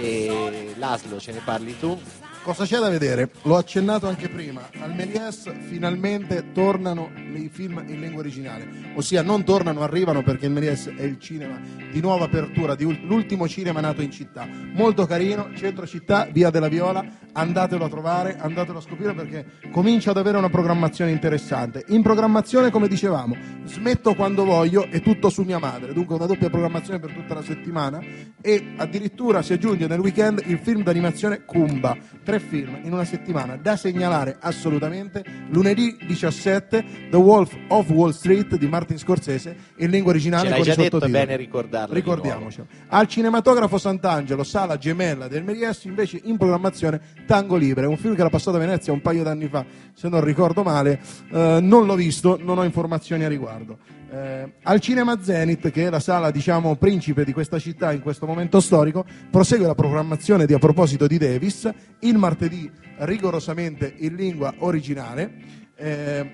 e Laszlo, ce ne parli tu? Cosa c'è da vedere? L'ho accennato anche prima. Al Méliès finalmente tornano i film in lingua originale, ossia non tornano, arrivano, perché il Méliès è il cinema di nuova apertura, di ul- l'ultimo cinema nato in città. Molto carino, centro città, via della Viola, andatelo a trovare, andatelo a scoprire perché comincia ad avere una programmazione interessante. In programmazione, come dicevamo, smetto quando voglio e tutto su mia madre, dunque una doppia programmazione per tutta la settimana e addirittura si aggiunge nel weekend il film d'animazione Kumba. Tre film in una settimana da segnalare assolutamente. Lunedì diciassette The Wolf of Wall Street di Martin Scorsese in lingua originale. Ce l'hai con già i detto, sottotitoli. bene ricordarlo. Ricordiamocelo. Al Cinematografo Sant'Angelo, sala gemella del Méliès, invece in programmazione Tango Libre, un film che era passato a Venezia un paio d'anni fa, se non ricordo male. Eh, non l'ho visto, non ho informazioni a riguardo. Eh, al Cinema Zenith, che è la sala, diciamo, principe di questa città in questo momento storico, prosegue la programmazione di A proposito di Davis, il martedì rigorosamente in lingua originale. Eh,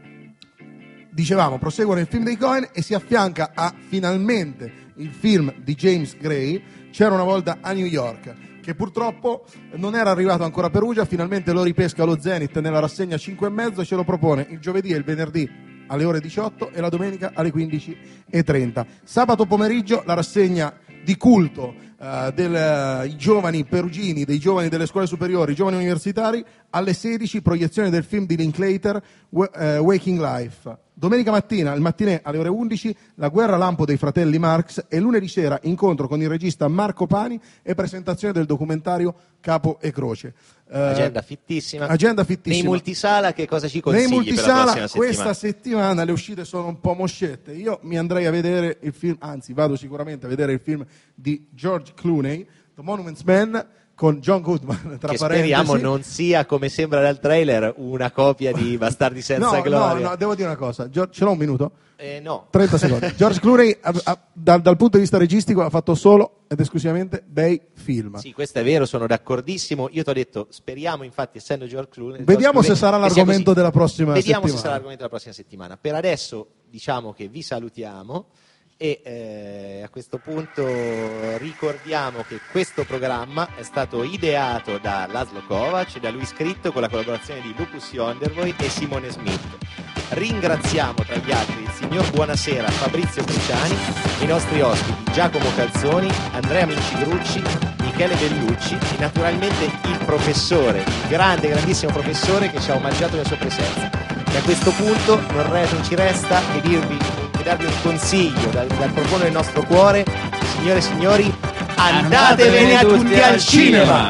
dicevamo, proseguono il film dei Coen e si affianca a finalmente il film di James Gray, C'era una volta a New York, che purtroppo non era arrivato ancora a Perugia, finalmente lo ripesca lo Zenith nella rassegna cinque e mezzo, ce lo propone il giovedì e il venerdì alle ore diciotto e la domenica alle quindici e trenta. Sabato pomeriggio la rassegna di culto uh, dei uh, giovani perugini, dei giovani delle scuole superiori, giovani universitari, alle sedici proiezione del film di Linklater, uh, Waking Life. Domenica mattina, il mattinè alle ore undici, La guerra lampo dei fratelli Marx, e lunedì sera incontro con il regista Marco Pani e presentazione del documentario Capo e Croce. Uh, agenda fittissima. Agenda fittissima. Nei multisala che cosa ci consigli? Nei multisala per la prossima settimana? Questa settimana le uscite sono un po' moscette. Io mi andrei a vedere il film, anzi vado sicuramente a vedere il film di George Clooney, The Monuments Man, con John Goodman, tra che parentesi. Speriamo non sia, come sembra dal trailer, una copia di Bastardi senza no, gloria. No, no, devo dire una cosa. Gio- ce l'ho un minuto? Eh, no. trenta secondi. George Clooney, ha, ha, dal, dal punto di vista registico, ha fatto solo ed esclusivamente bei film. Sì, questo è vero, sono d'accordissimo. Io ti ho detto, speriamo, infatti, essendo George Clooney... Vediamo George se sarà Clooney, l'argomento della prossima Vediamo settimana. se sarà l'argomento della prossima settimana. Per adesso, diciamo che vi salutiamo. E eh, a questo punto ricordiamo che questo programma è stato ideato da Laszlo Kovacs, da lui scritto con la collaborazione di Lupus Yondervoy e Simone Smith. Ringraziamo tra gli altri il signor Buonasera Fabrizio Cruciani, i nostri ospiti Giacomo Calzoni, Andrea Mincigrucci, Michele Bellucci e naturalmente il professore, il grande, grandissimo professore che ci ha omaggiato nella sua presenza. E a questo punto non, re, non ci resta che dirvi darvi un consiglio dal, dal profondo del nostro cuore, signore e signori, andatevene a tutti al cinema!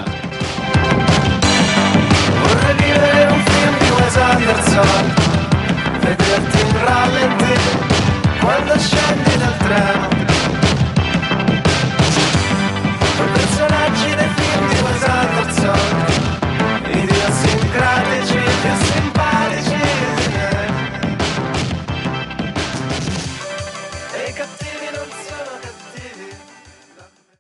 Vorrei vivere un film di Wes Anderson, vederti in rallenti quando scendi dal treno,